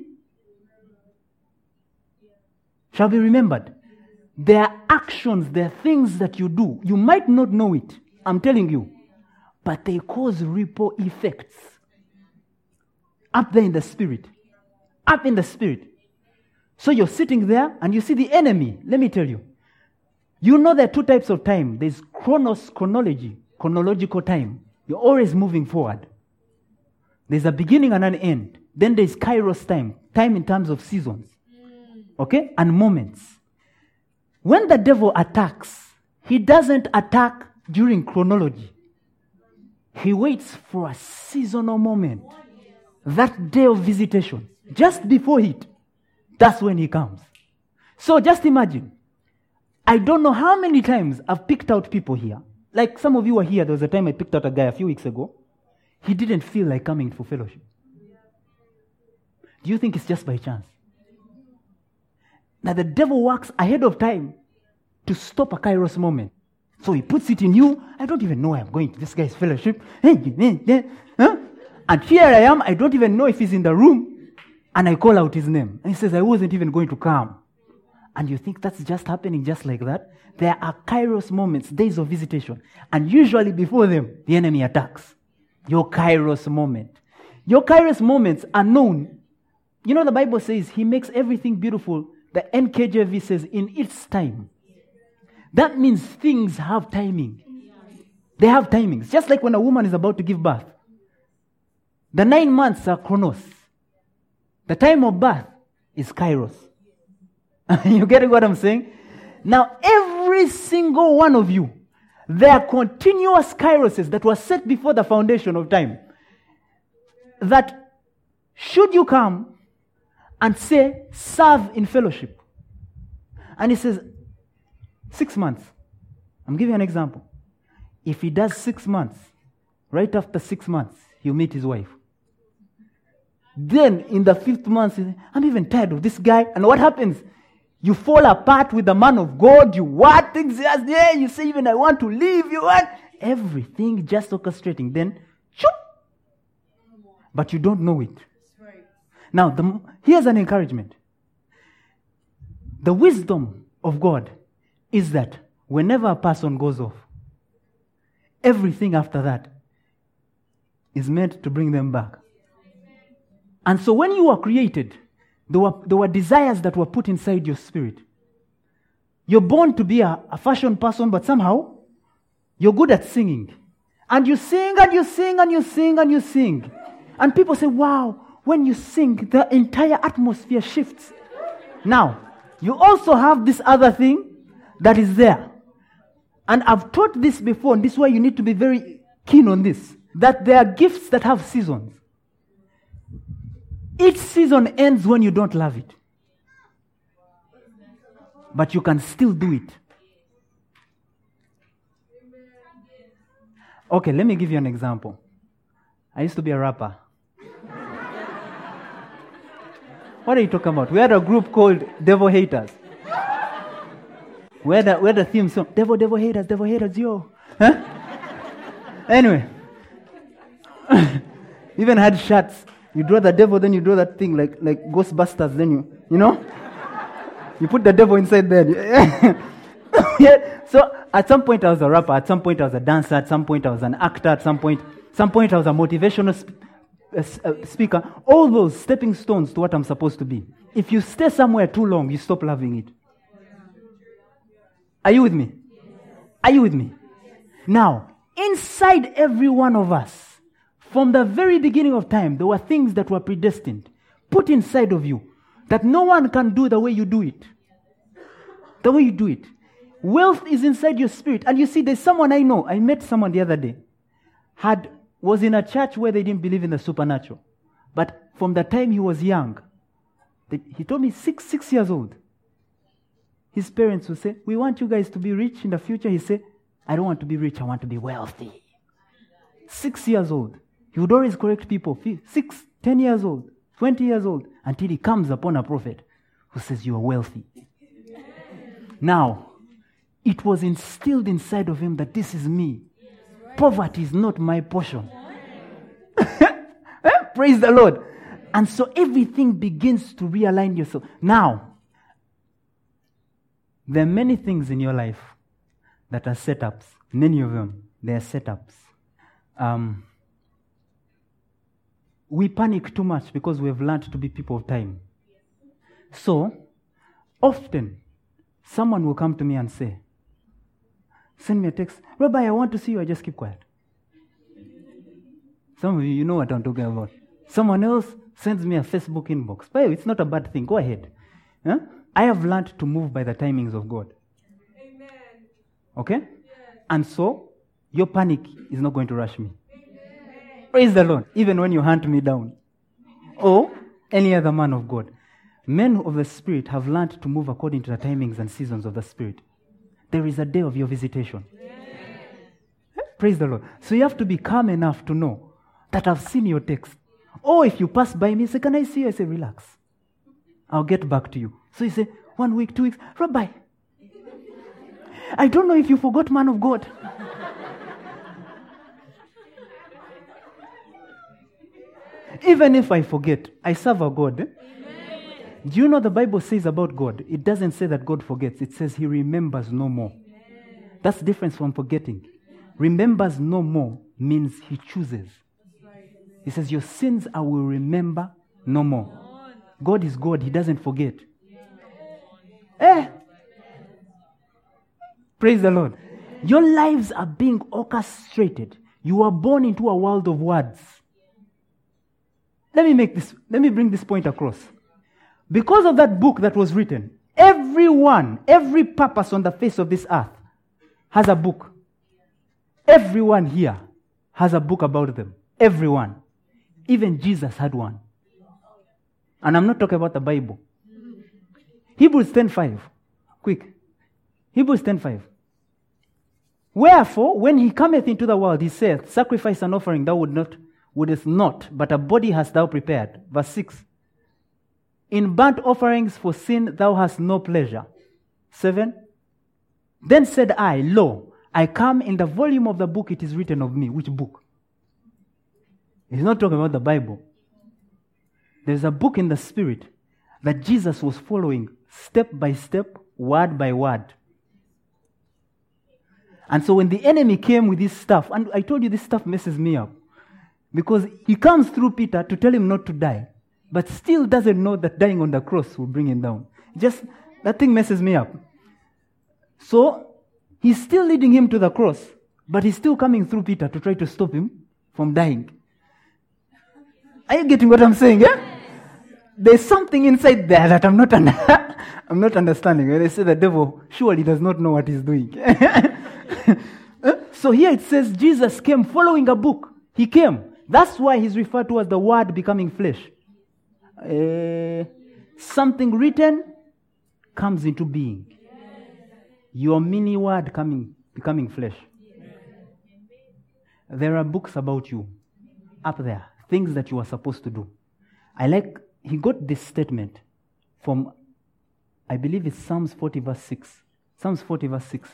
remembered. There are actions, there are things that you do. You might not know it, I'm telling you, but they cause ripple effects. Up there in the spirit. Up in the spirit. So you're sitting there and you see the enemy. Let me tell you. You know there are two types of time. There's chronological time. You're always moving forward. There's a beginning and an end. Then there's kairos time. Time in terms of seasons. Okay? And moments. When the devil attacks, he doesn't attack during chronology. He waits for a seasonal moment. That day of visitation. Just before it. That's when he comes. So just imagine. I don't know how many times I've picked out people here. Like some of you were here. There was a time I picked out a guy a few weeks ago. He didn't feel like coming for fellowship. Do you think it's just by chance? Now the devil works ahead of time to stop a kairos moment. So he puts it in you. I don't even know where I'm going to this guy's fellowship. And here I am. I don't even know if he's in the room. And I call out his name. And he says, I wasn't even going to come. And you think that's just happening just like that? There are kairos moments, days of visitation. And usually before them, the enemy attacks. Your kairos moment. Your kairos moments are known. You know the Bible says he makes everything beautiful. The NKJV says in its time. That means things have timing. They have timings. Just like when a woman is about to give birth. The 9 months are chronos. The time of birth is kairos. You getting what I'm saying? Now, every single one of you, there are continuous kairoses that were set before the foundation of time. That should you come and say, serve in fellowship. And he says, 6 months. I'm giving you an example. If he does 6 months, right after 6 months, he'll meet his wife. Then in the 5th month, I'm even tired of this guy. And what happens? You fall apart with the man of God. You want things just there. You say even I want to leave. You want everything just orchestrating. Then, shoop. But you don't know it. Now, here's an encouragement. The wisdom of God is that whenever a person goes off, everything after that is meant to bring them back. And so when you were created, there were desires that were put inside your spirit. You're born to be a fashion person, but somehow you're good at singing. And you sing and you sing and you sing and you sing. And people say, wow, when you sing, the entire atmosphere shifts. Now, you also have this other thing that is there. And I've taught this before, and this is why you need to be very keen on this, that there are gifts that have seasons. Each season ends when you don't love it. But you can still do it. Okay, let me give you an example. I used to be a rapper. What are you talking about? We had a group called Devil Haters. We had a theme song. Devil haters, yo. Huh? Anyway. Even had shirts. You draw the devil, then you draw that thing like Ghostbusters, then you know? You put the devil inside there. Yeah. So at some point I was a rapper, at some point I was a dancer, at some point I was an actor, at some point I was a motivational speaker. All those stepping stones to what I'm supposed to be. If you stay somewhere too long, you stop loving it. Are you with me? Are you with me? Now, inside every one of us, from the very beginning of time, there were things that were predestined, put inside of you, that no one can do the way you do it. The way you do it. Wealth is inside your spirit. And you see, there's someone I know. I met someone the other day. Was in a church where they didn't believe in the supernatural. But from the time he was young, he told me 6 years old. His parents would say, we want you guys to be rich in the future. He said, I don't want to be rich, I want to be wealthy. 6 years old. He would always correct people. 6, 10 years old, 20 years old, until he comes upon a prophet who says, you are wealthy. Now, it was instilled inside of him that this is me. Poverty is not my portion. Praise the Lord. And so everything begins to realign yourself. Now, there are many things in your life that are setups. Many of them, they are setups. We panic too much because we have learned to be people of time. So, often, someone will come to me and say, send me a text, Rabbi, I want to see you, I just keep quiet. Some of you know what I'm talking about. Someone else sends me a Facebook inbox. But it's not a bad thing, go ahead. Huh? I have learned to move by the timings of God. Amen. Okay? Yes. And so, your panic is not going to rush me. Amen. Praise the Lord. Even when you hunt me down. Or any other man of God. Men of the Spirit have learned to move according to the timings and seasons of the Spirit. There is a day of your visitation. Amen. Praise the Lord. So you have to be calm enough to know that I've seen your text. Or if you pass by me, say, can I see you? I say, relax. I'll get back to you. So you say, 1 week, 2 weeks, Rabbi, I don't know if you forgot, man of God. Even if I forget, I serve a God. Eh? Do you know the Bible says about God? It doesn't say that God forgets. It says he remembers no more. Amen. That's the difference from forgetting. Remembers no more means he chooses. He says, your sins I will remember no more. God is God. He doesn't forget. Praise the Lord. Your lives are being orchestrated. You are born into a world of words. Let me bring this point across. Because of that book that was written, every purpose on the face of this earth has a book. Everyone here has a book about them. Everyone. Even Jesus had one. And I'm not talking about the Bible. Hebrews 10:5. Quick. Hebrews 10:5. Wherefore, when he cometh into the world, he saith, sacrifice and offering thou wouldest not, but a body hast thou prepared. Verse 6. In burnt offerings for sin thou hast no pleasure. 7. Then said I, lo, I come, in the volume of the book it is written of me. Which book? He's not talking about the Bible. There's a book in the Spirit that Jesus was following step by step, word by word. And so when the enemy came with this stuff, and I told you this stuff messes me up, because he comes through Peter to tell him not to die, but still doesn't know that dying on the cross will bring him down. That thing messes me up. So, he's still leading him to the cross, But he's still coming through Peter to try to stop him from dying. Are you getting what I'm saying? Yeah? There's something inside there that I'm not understanding. When they say the devil surely does not know what he's doing. So here it says Jesus came following a book. He came. That's why he's referred to as the Word becoming flesh. Something written comes into being. Your mini word becoming flesh. There are books about you up there, things that you are supposed to do. He got this statement from, I believe it's Psalms 40 verse 6. Psalms 40 verse 6.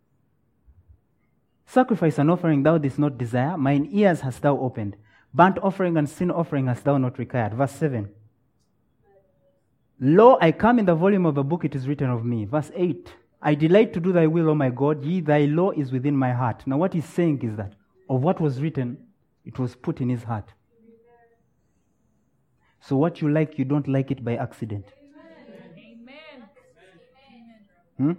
Sacrifice and offering thou didst not desire, mine ears hast thou opened. Burnt offering and sin offering hast thou not required. Verse 7. Lo, I come in the volume of a book, it is written of me. Verse 8. I delight to do thy will, O my God, ye, thy law is within my heart. Now what he's saying is that, of what was written, it was put in his heart. So what you like, you don't like it by accident. Amen.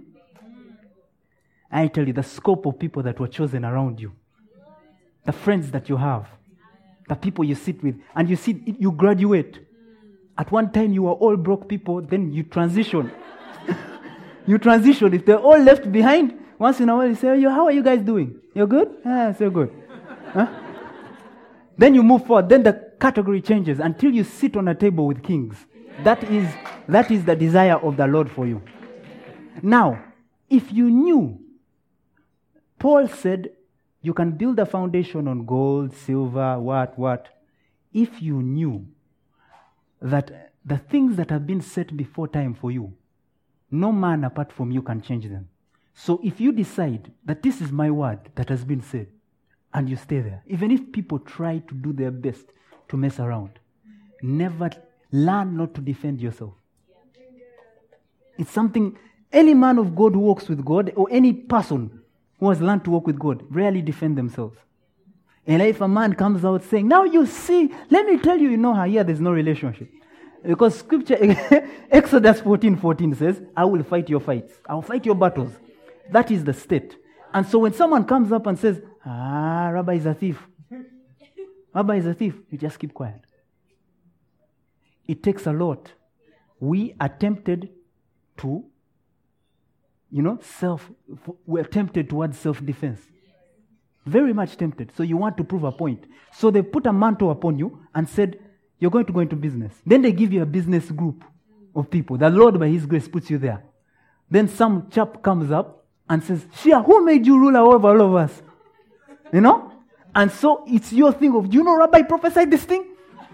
I tell you, the scope of people that were chosen around you, the friends that you have, the people you sit with, and you graduate. At one time you were all broke people, then you transition. You transition. If they're all left behind, once in a while you say, how are you guys doing? You're good? So good. Huh? Then you move forward. Then the category changes until you sit on a table with kings. That is the desire of the Lord for you. Now, if you knew, Paul said, you can build a foundation on gold, silver, what. If you knew that the things that have been set before time for you, no man apart from you can change them. So if you decide that this is my word that has been said, and you stay there, even if people try to do their best to mess around, never learn not to defend yourself. It's something, any man of God who walks with God, or any person who has learned to walk with God, rarely defend themselves. And if a man comes out saying, now you see, let me tell you, you know how here there's no relationship. Because scripture, Exodus 14:14 says, I will fight your fights. I will fight your battles. That is the state. And so when someone comes up and says, Rabbi is a thief. Rabbi is a thief. You just keep quiet. It takes a lot. We are tempted to, we're tempted towards self-defense. Very much tempted. So you want to prove a point. So they put a mantle upon you and said, you're going to go into business. Then they give you a business group of people. The Lord, by His grace, puts you there. Then some chap comes up and says, Shia, who made you ruler over all of us? And so it's your thing of, do you know Rabbi prophesied this thing?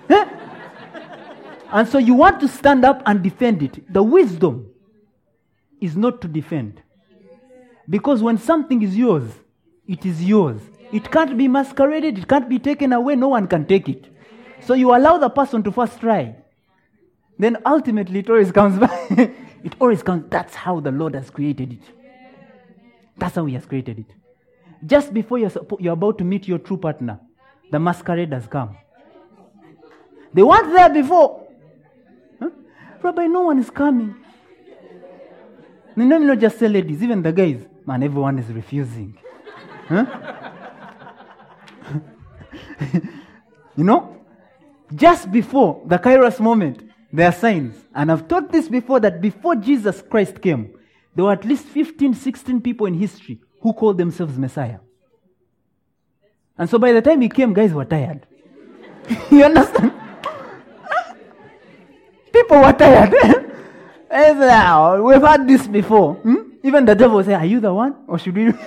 And so you want to stand up and defend it. The wisdom is not to defend. Because when something is yours, it is yours. It can't be masqueraded. It can't be taken away. No one can take it. So you allow the person to first try. Then ultimately it always comes back. It always comes. That's how the Lord has created it. That's how He has created it. Just before you're about to meet your true partner, the masquerade has come. They weren't there before. Rabbi, no one is coming. No, not just the ladies, even the guys. Man, everyone is refusing. Just before the Kairos moment, there are signs. And I've taught this before, that before Jesus Christ came, there were at least 15, 16 people in history who called themselves Messiah. And so by the time He came, guys were tired. You understand? People were tired. We've had this before. Even the devil will say, are you the one? Or should we...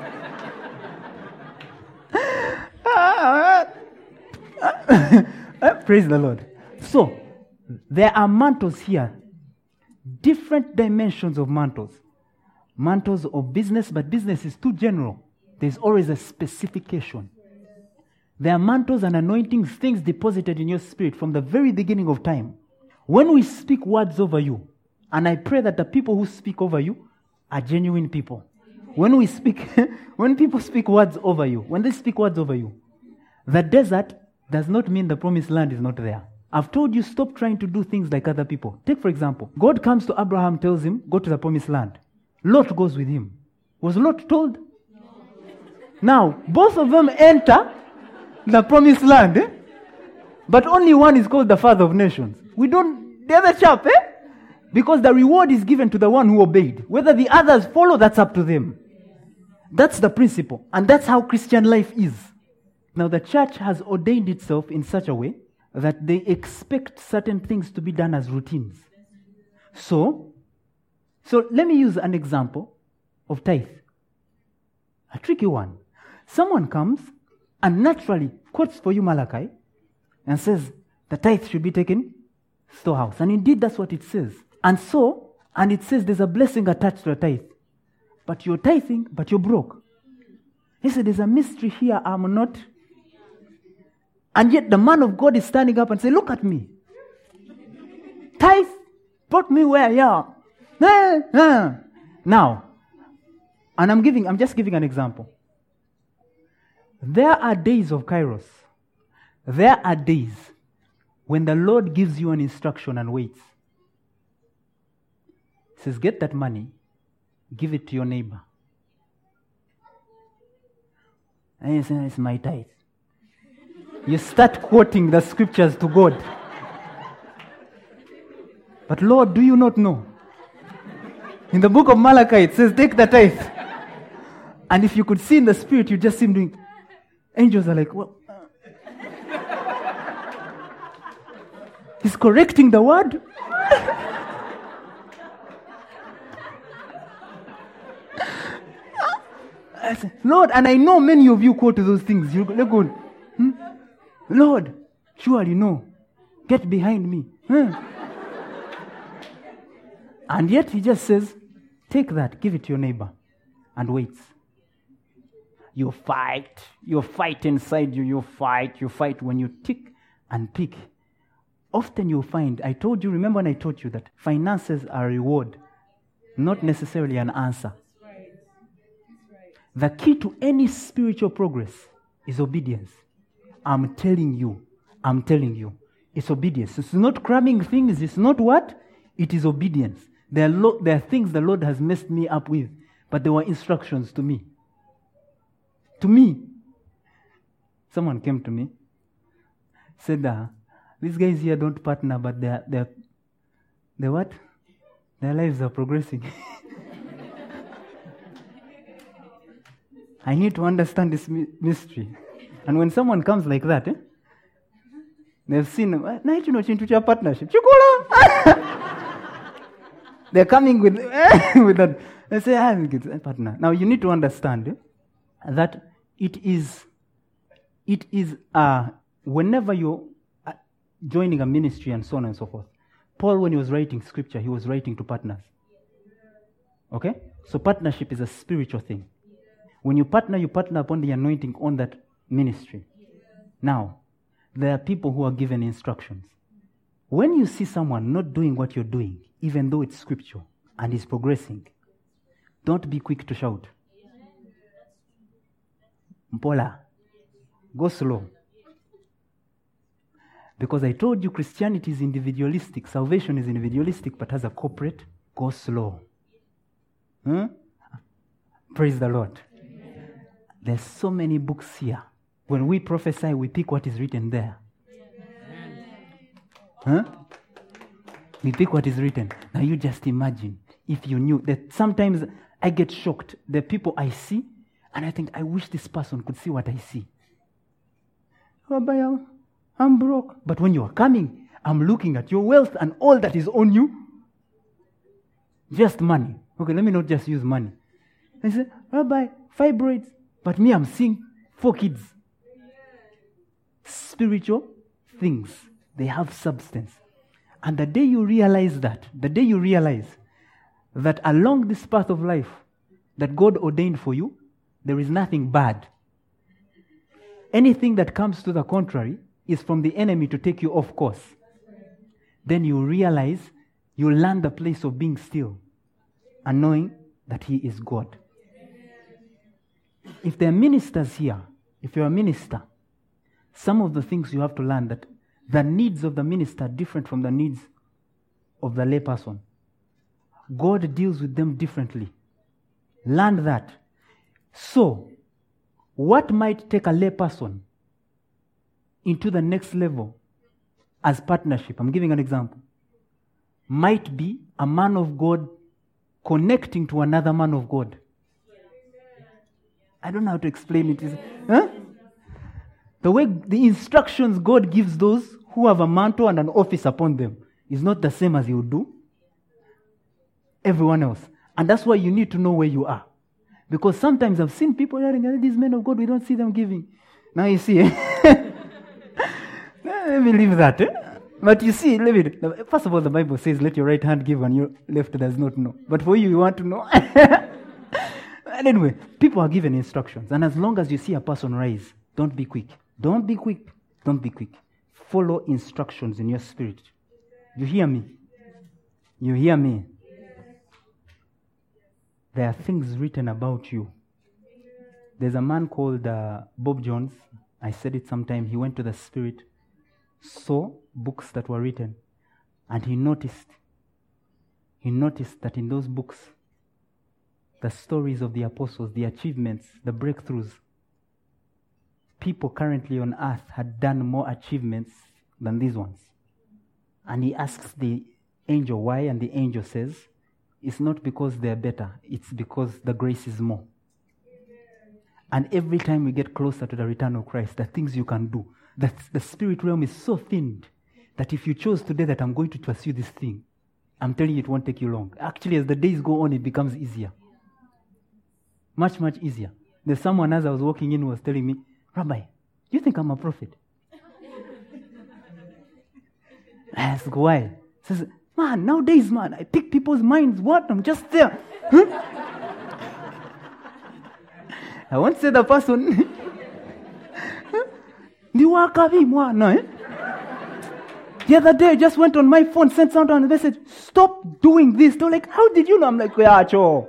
Praise the Lord. So, there are mantles here. Different dimensions of mantles. Mantles of business, but business is too general. There's always a specification. There are mantles and anointings, things deposited in your spirit from the very beginning of time. When we speak words over you, and I pray that the people who speak over you are genuine people. When people speak words over you, when they speak words over you, the desert does not mean the promised land is not there. I've told you, stop trying to do things like other people. Take, for example, God comes to Abraham, tells him, go to the promised land. Lot goes with him. Was Lot told? Now, both of them enter the promised land, but only one is called the father of nations. The other chap, because the reward is given to the one who obeyed. Whether the others follow, that's up to them. That's the principle. And that's how Christian life is. Now, the church has ordained itself in such a way that they expect certain things to be done as routines. So let me use an example of tithe. A tricky one. Someone comes and naturally quotes for you Malachi and says the tithe should be taken storehouse. And indeed, that's what it says. And it says there's a blessing attached to a tithe. But you're tithing, but you're broke. He said, there's a mystery here, I'm not. And yet the man of God is standing up and saying, look at me. Tithe brought me where I am. Now, and I'm just giving an example. There are days of Kairos. There are days when the Lord gives you an instruction and waits. He says, get that money, give it to your neighbor. And you say, it's my tithe. You start quoting the scriptures to God. But Lord, do you not know? In the book of Malachi, it says, take the tithe. And if you could see in the spirit, you just see him doing. Angels are like, well, he's correcting the word. I said, Lord, and I know many of you quote those things. You're going, Lord, surely no. Get behind me. And yet he just says, take that, give it to your neighbor, and waits. You fight inside you, you fight when you tick and pick. Often you'll find, remember when I taught you that finances are a reward, not necessarily an answer. The key to any spiritual progress is obedience. I'm telling you. It's obedience. It's not cramming things. It's not what? It is obedience. There are things the Lord has messed me up with, but there were instructions to me. To me. Someone came to me, said, these guys here don't partner, but they're what? Their lives are progressing. I need to understand this mystery. And when someone comes like that, they've seen, partnership. They're coming with that. They say, a partner. Now you need to understand that it is whenever you're joining a ministry and so on and so forth. Paul, when he was writing scripture, he was writing to partners. Okay? So partnership is a spiritual thing. When you partner upon the anointing on that ministry. Now, there are people who are given instructions. When you see someone not doing what you're doing, even though it's scripture and is progressing, don't be quick to shout. Mpola, go slow. Because I told you Christianity is individualistic, salvation is individualistic, but as a corporate, go slow. Praise the Lord. There's so many books here. When we prophesy, we pick what is written there. We pick what is written. Now you just imagine if you knew that sometimes I get shocked. The people I see, and I think, I wish this person could see what I see. Rabbi, I'm broke. But when you are coming, I'm looking at your wealth and all that is on you. Just money. Okay, let me not just use money. I say, Rabbi, fibroids. But me, I'm seeing 4 kids. Spiritual things, they have substance. And the day you realize that along this path of life that God ordained for you, there is nothing bad. Anything that comes to the contrary is from the enemy to take you off course. Then you realize, you learn the place of being still and knowing that He is God. If there are ministers here, if you're a minister, some of the things you have to learn that the needs of the minister are different from the needs of the layperson. God deals with them differently. Learn that. So, What might take a lay person into the next level as partnership, I'm giving an example, might be a man of God connecting to another man of God. I don't know how to explain it. Huh? The way the instructions God gives those who have a mantle and an office upon them is not the same as He would do everyone else. And that's why you need to know where you are. Because sometimes I've seen people hearing, these men of God, we don't see them giving. Now you see, let me leave that. But you see, first of all, the Bible says, let your right hand give and your left does not know. But for you want to know. And anyway, people are given instructions. And as long as you see a person rise, don't be quick. Don't be quick. Don't be quick. Follow instructions in your spirit. You hear me? You hear me? There are things written about you. There's a man called Bob Jones. I said it sometime. He went to the Spirit, saw books that were written, and he noticed that in those books, the stories of the apostles, the achievements, the breakthroughs, people currently on earth had done more achievements than these ones. And he asks the angel why, and the angel says, it's not because they're better, it's because the grace is more. And every time we get closer to the return of Christ, the things you can do, that the spirit realm is so thinned that if you chose today that I'm going to pursue this thing, I'm telling you it won't take you long. Actually, as the days go on, it becomes easier. Much, much easier. There's someone as I was walking in who was telling me, Rabbi, do you think I'm a prophet? I asked why. He says, man, nowadays, man, I pick people's minds. What? I'm just there. I won't say the person. The other day, I just went on my phone, sent someone a message, stop doing this. They're like, how did you know? I'm like, yeah, cho.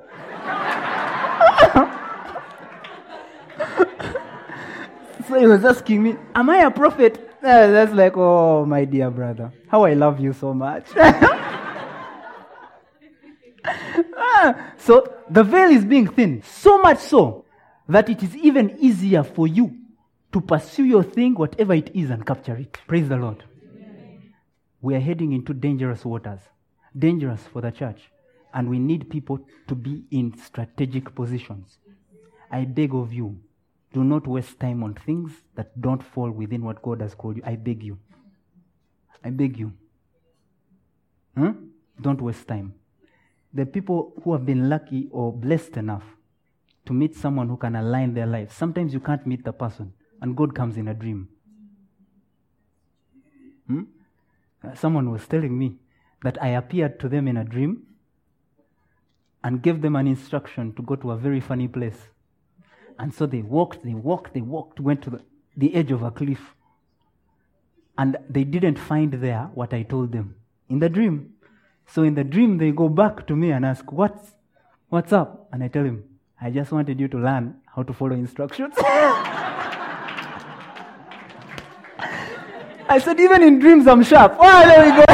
So he was asking me, am I a prophet? That's like, oh, my dear brother, how I love you so much. So the veil is being thin, so much so that it is even easier for you to pursue your thing, whatever it is, and capture it. Praise the Lord. Amen. We are heading into dangerous waters, dangerous for the church, and we need people to be in strategic positions. I beg of you, do not waste time on things that don't fall within what God has called you. I beg you. I beg you. Don't waste time. The people who have been lucky or blessed enough to meet someone who can align their lives. Sometimes you can't meet the person, and God comes in a dream. Someone was telling me that I appeared to them in a dream and gave them an instruction to go to a very funny place. And so they walked, went to the edge of a cliff. And they didn't find there what I told them in the dream. So in the dream, they go back to me and ask, what's up? And I tell him, I just wanted you to learn how to follow instructions. I said, even in dreams, I'm sharp. Oh, there we go.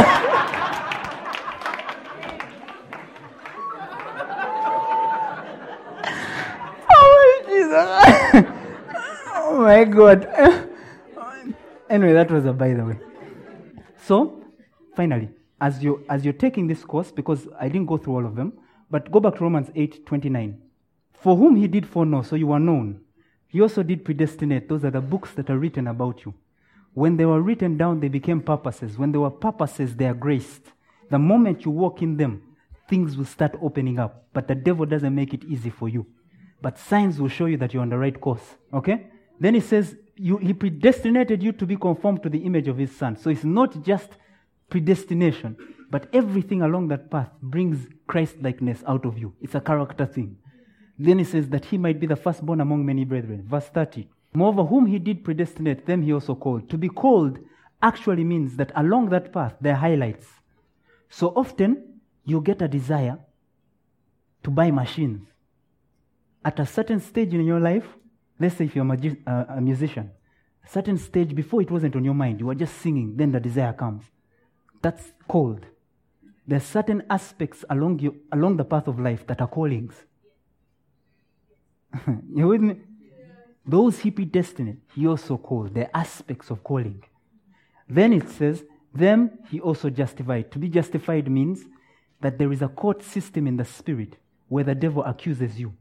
Oh, Jesus. Oh, my God. Anyway, that was a by the way. So, finally, as you're taking this course, because I didn't go through all of them, but go back to Romans 8:29. For whom he did foreknow, so you are known. He also did predestinate. Those are the books that are written about you. When they were written down, they became purposes. When they were purposes, they are graced. The moment you walk in them, things will start opening up. But the devil doesn't make it easy for you. But signs will show you that you're on the right course. Okay? Then he says, he predestinated you to be conformed to the image of his son. So it's not just predestination, but everything along that path brings Christ-likeness out of you. It's a character thing. Then he says that he might be the firstborn among many brethren. Verse 30. Moreover, whom he did predestinate, them he also called. To be called actually means that along that path, there are highlights. So often, you get a desire to buy machines. At a certain stage in your life, let's say if you're a musician, a certain stage before it wasn't on your mind, you were just singing, then the desire comes. That's called. There are certain aspects along the path of life that are callings. You with me? Those he predestined, he also called. The aspects of calling. Then it says, them he also justified. To be justified means that there is a court system in the spirit where the devil accuses you.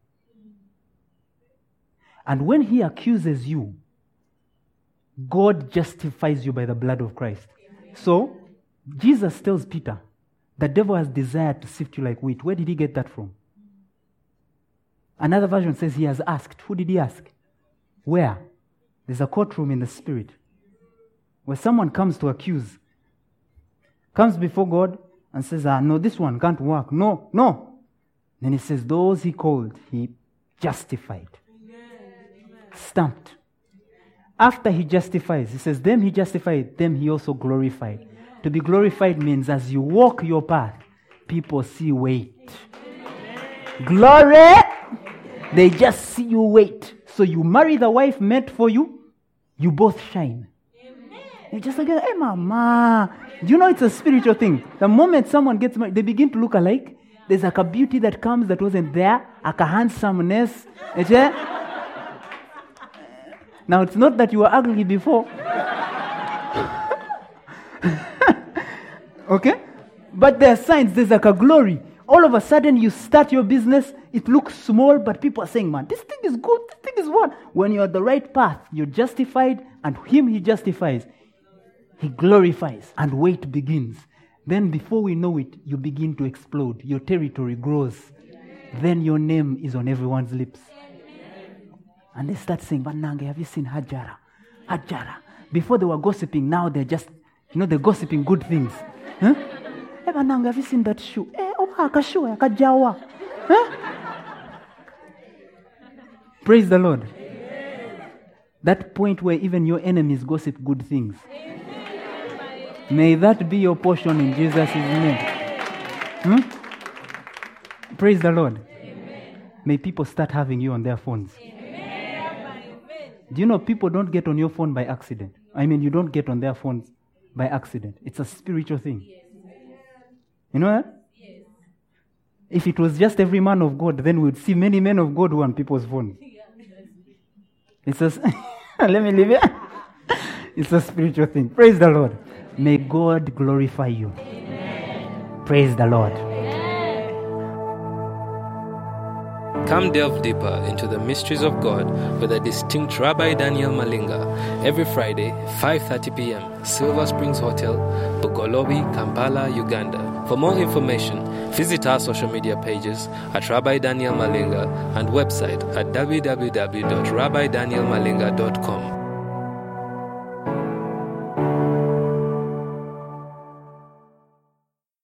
And when he accuses you, God justifies you by the blood of Christ. So, Jesus tells Peter, the devil has desired to sift you like wheat. Where did he get that from? Another version says he has asked. Who did he ask? Where? There's a courtroom in the spirit where someone comes to accuse, comes before God and says, no, this one can't work. No. Then he says, those he called, he justified. Stamped. After he justifies, he says, them he justified, them he also glorified. To be glorified means as you walk your path, people see weight. Glory! They just see you weight. So you marry the wife meant for you, you both shine. You just like, hey mama. You know it's a spiritual thing. The moment someone gets married, they begin to look alike. There's like a beauty that comes that wasn't there, like a handsomeness. Now it's not that you were ugly before. Okay? But there are signs, there's like a glory. All of a sudden you start your business, it looks small, but people are saying, man, this thing is good, this thing is what? When you're on the right path, you're justified, and him he justifies. He glorifies, and weight begins. Then before we know it, you begin to explode. Your territory grows. Then your name is on everyone's lips. And they start saying, Banange, have you seen Hajara? Hajara. Before they were gossiping, now they're just, they're gossiping good things. Huh? Hey, Banange, have you seen that shoe? Kajawa. Huh? Praise the Lord. That point where even your enemies gossip good things. May that be your portion in Jesus' name. Praise the Lord. Amen. May people start having you on their phones. Amen. Do you know people don't get on your phone by accident? You don't get on their phones by accident. It's a spiritual thing. Yes. You know that? Yes. If it was just every man of God, then we'd see many men of God who are on people's phones. It's a let me leave it. It's a spiritual thing. Praise the Lord. May God glorify you. Amen. Praise the Lord. Amen. Come delve deeper into the mysteries of God with a distinct Rabbi Daniel Malinga every Friday, 5:30 p.m., Silver Springs Hotel, Bugolobi, Kampala, Uganda. For more information, visit our social media pages at Rabbi Daniel Malinga and website at www.rabbidanielmalinga.com.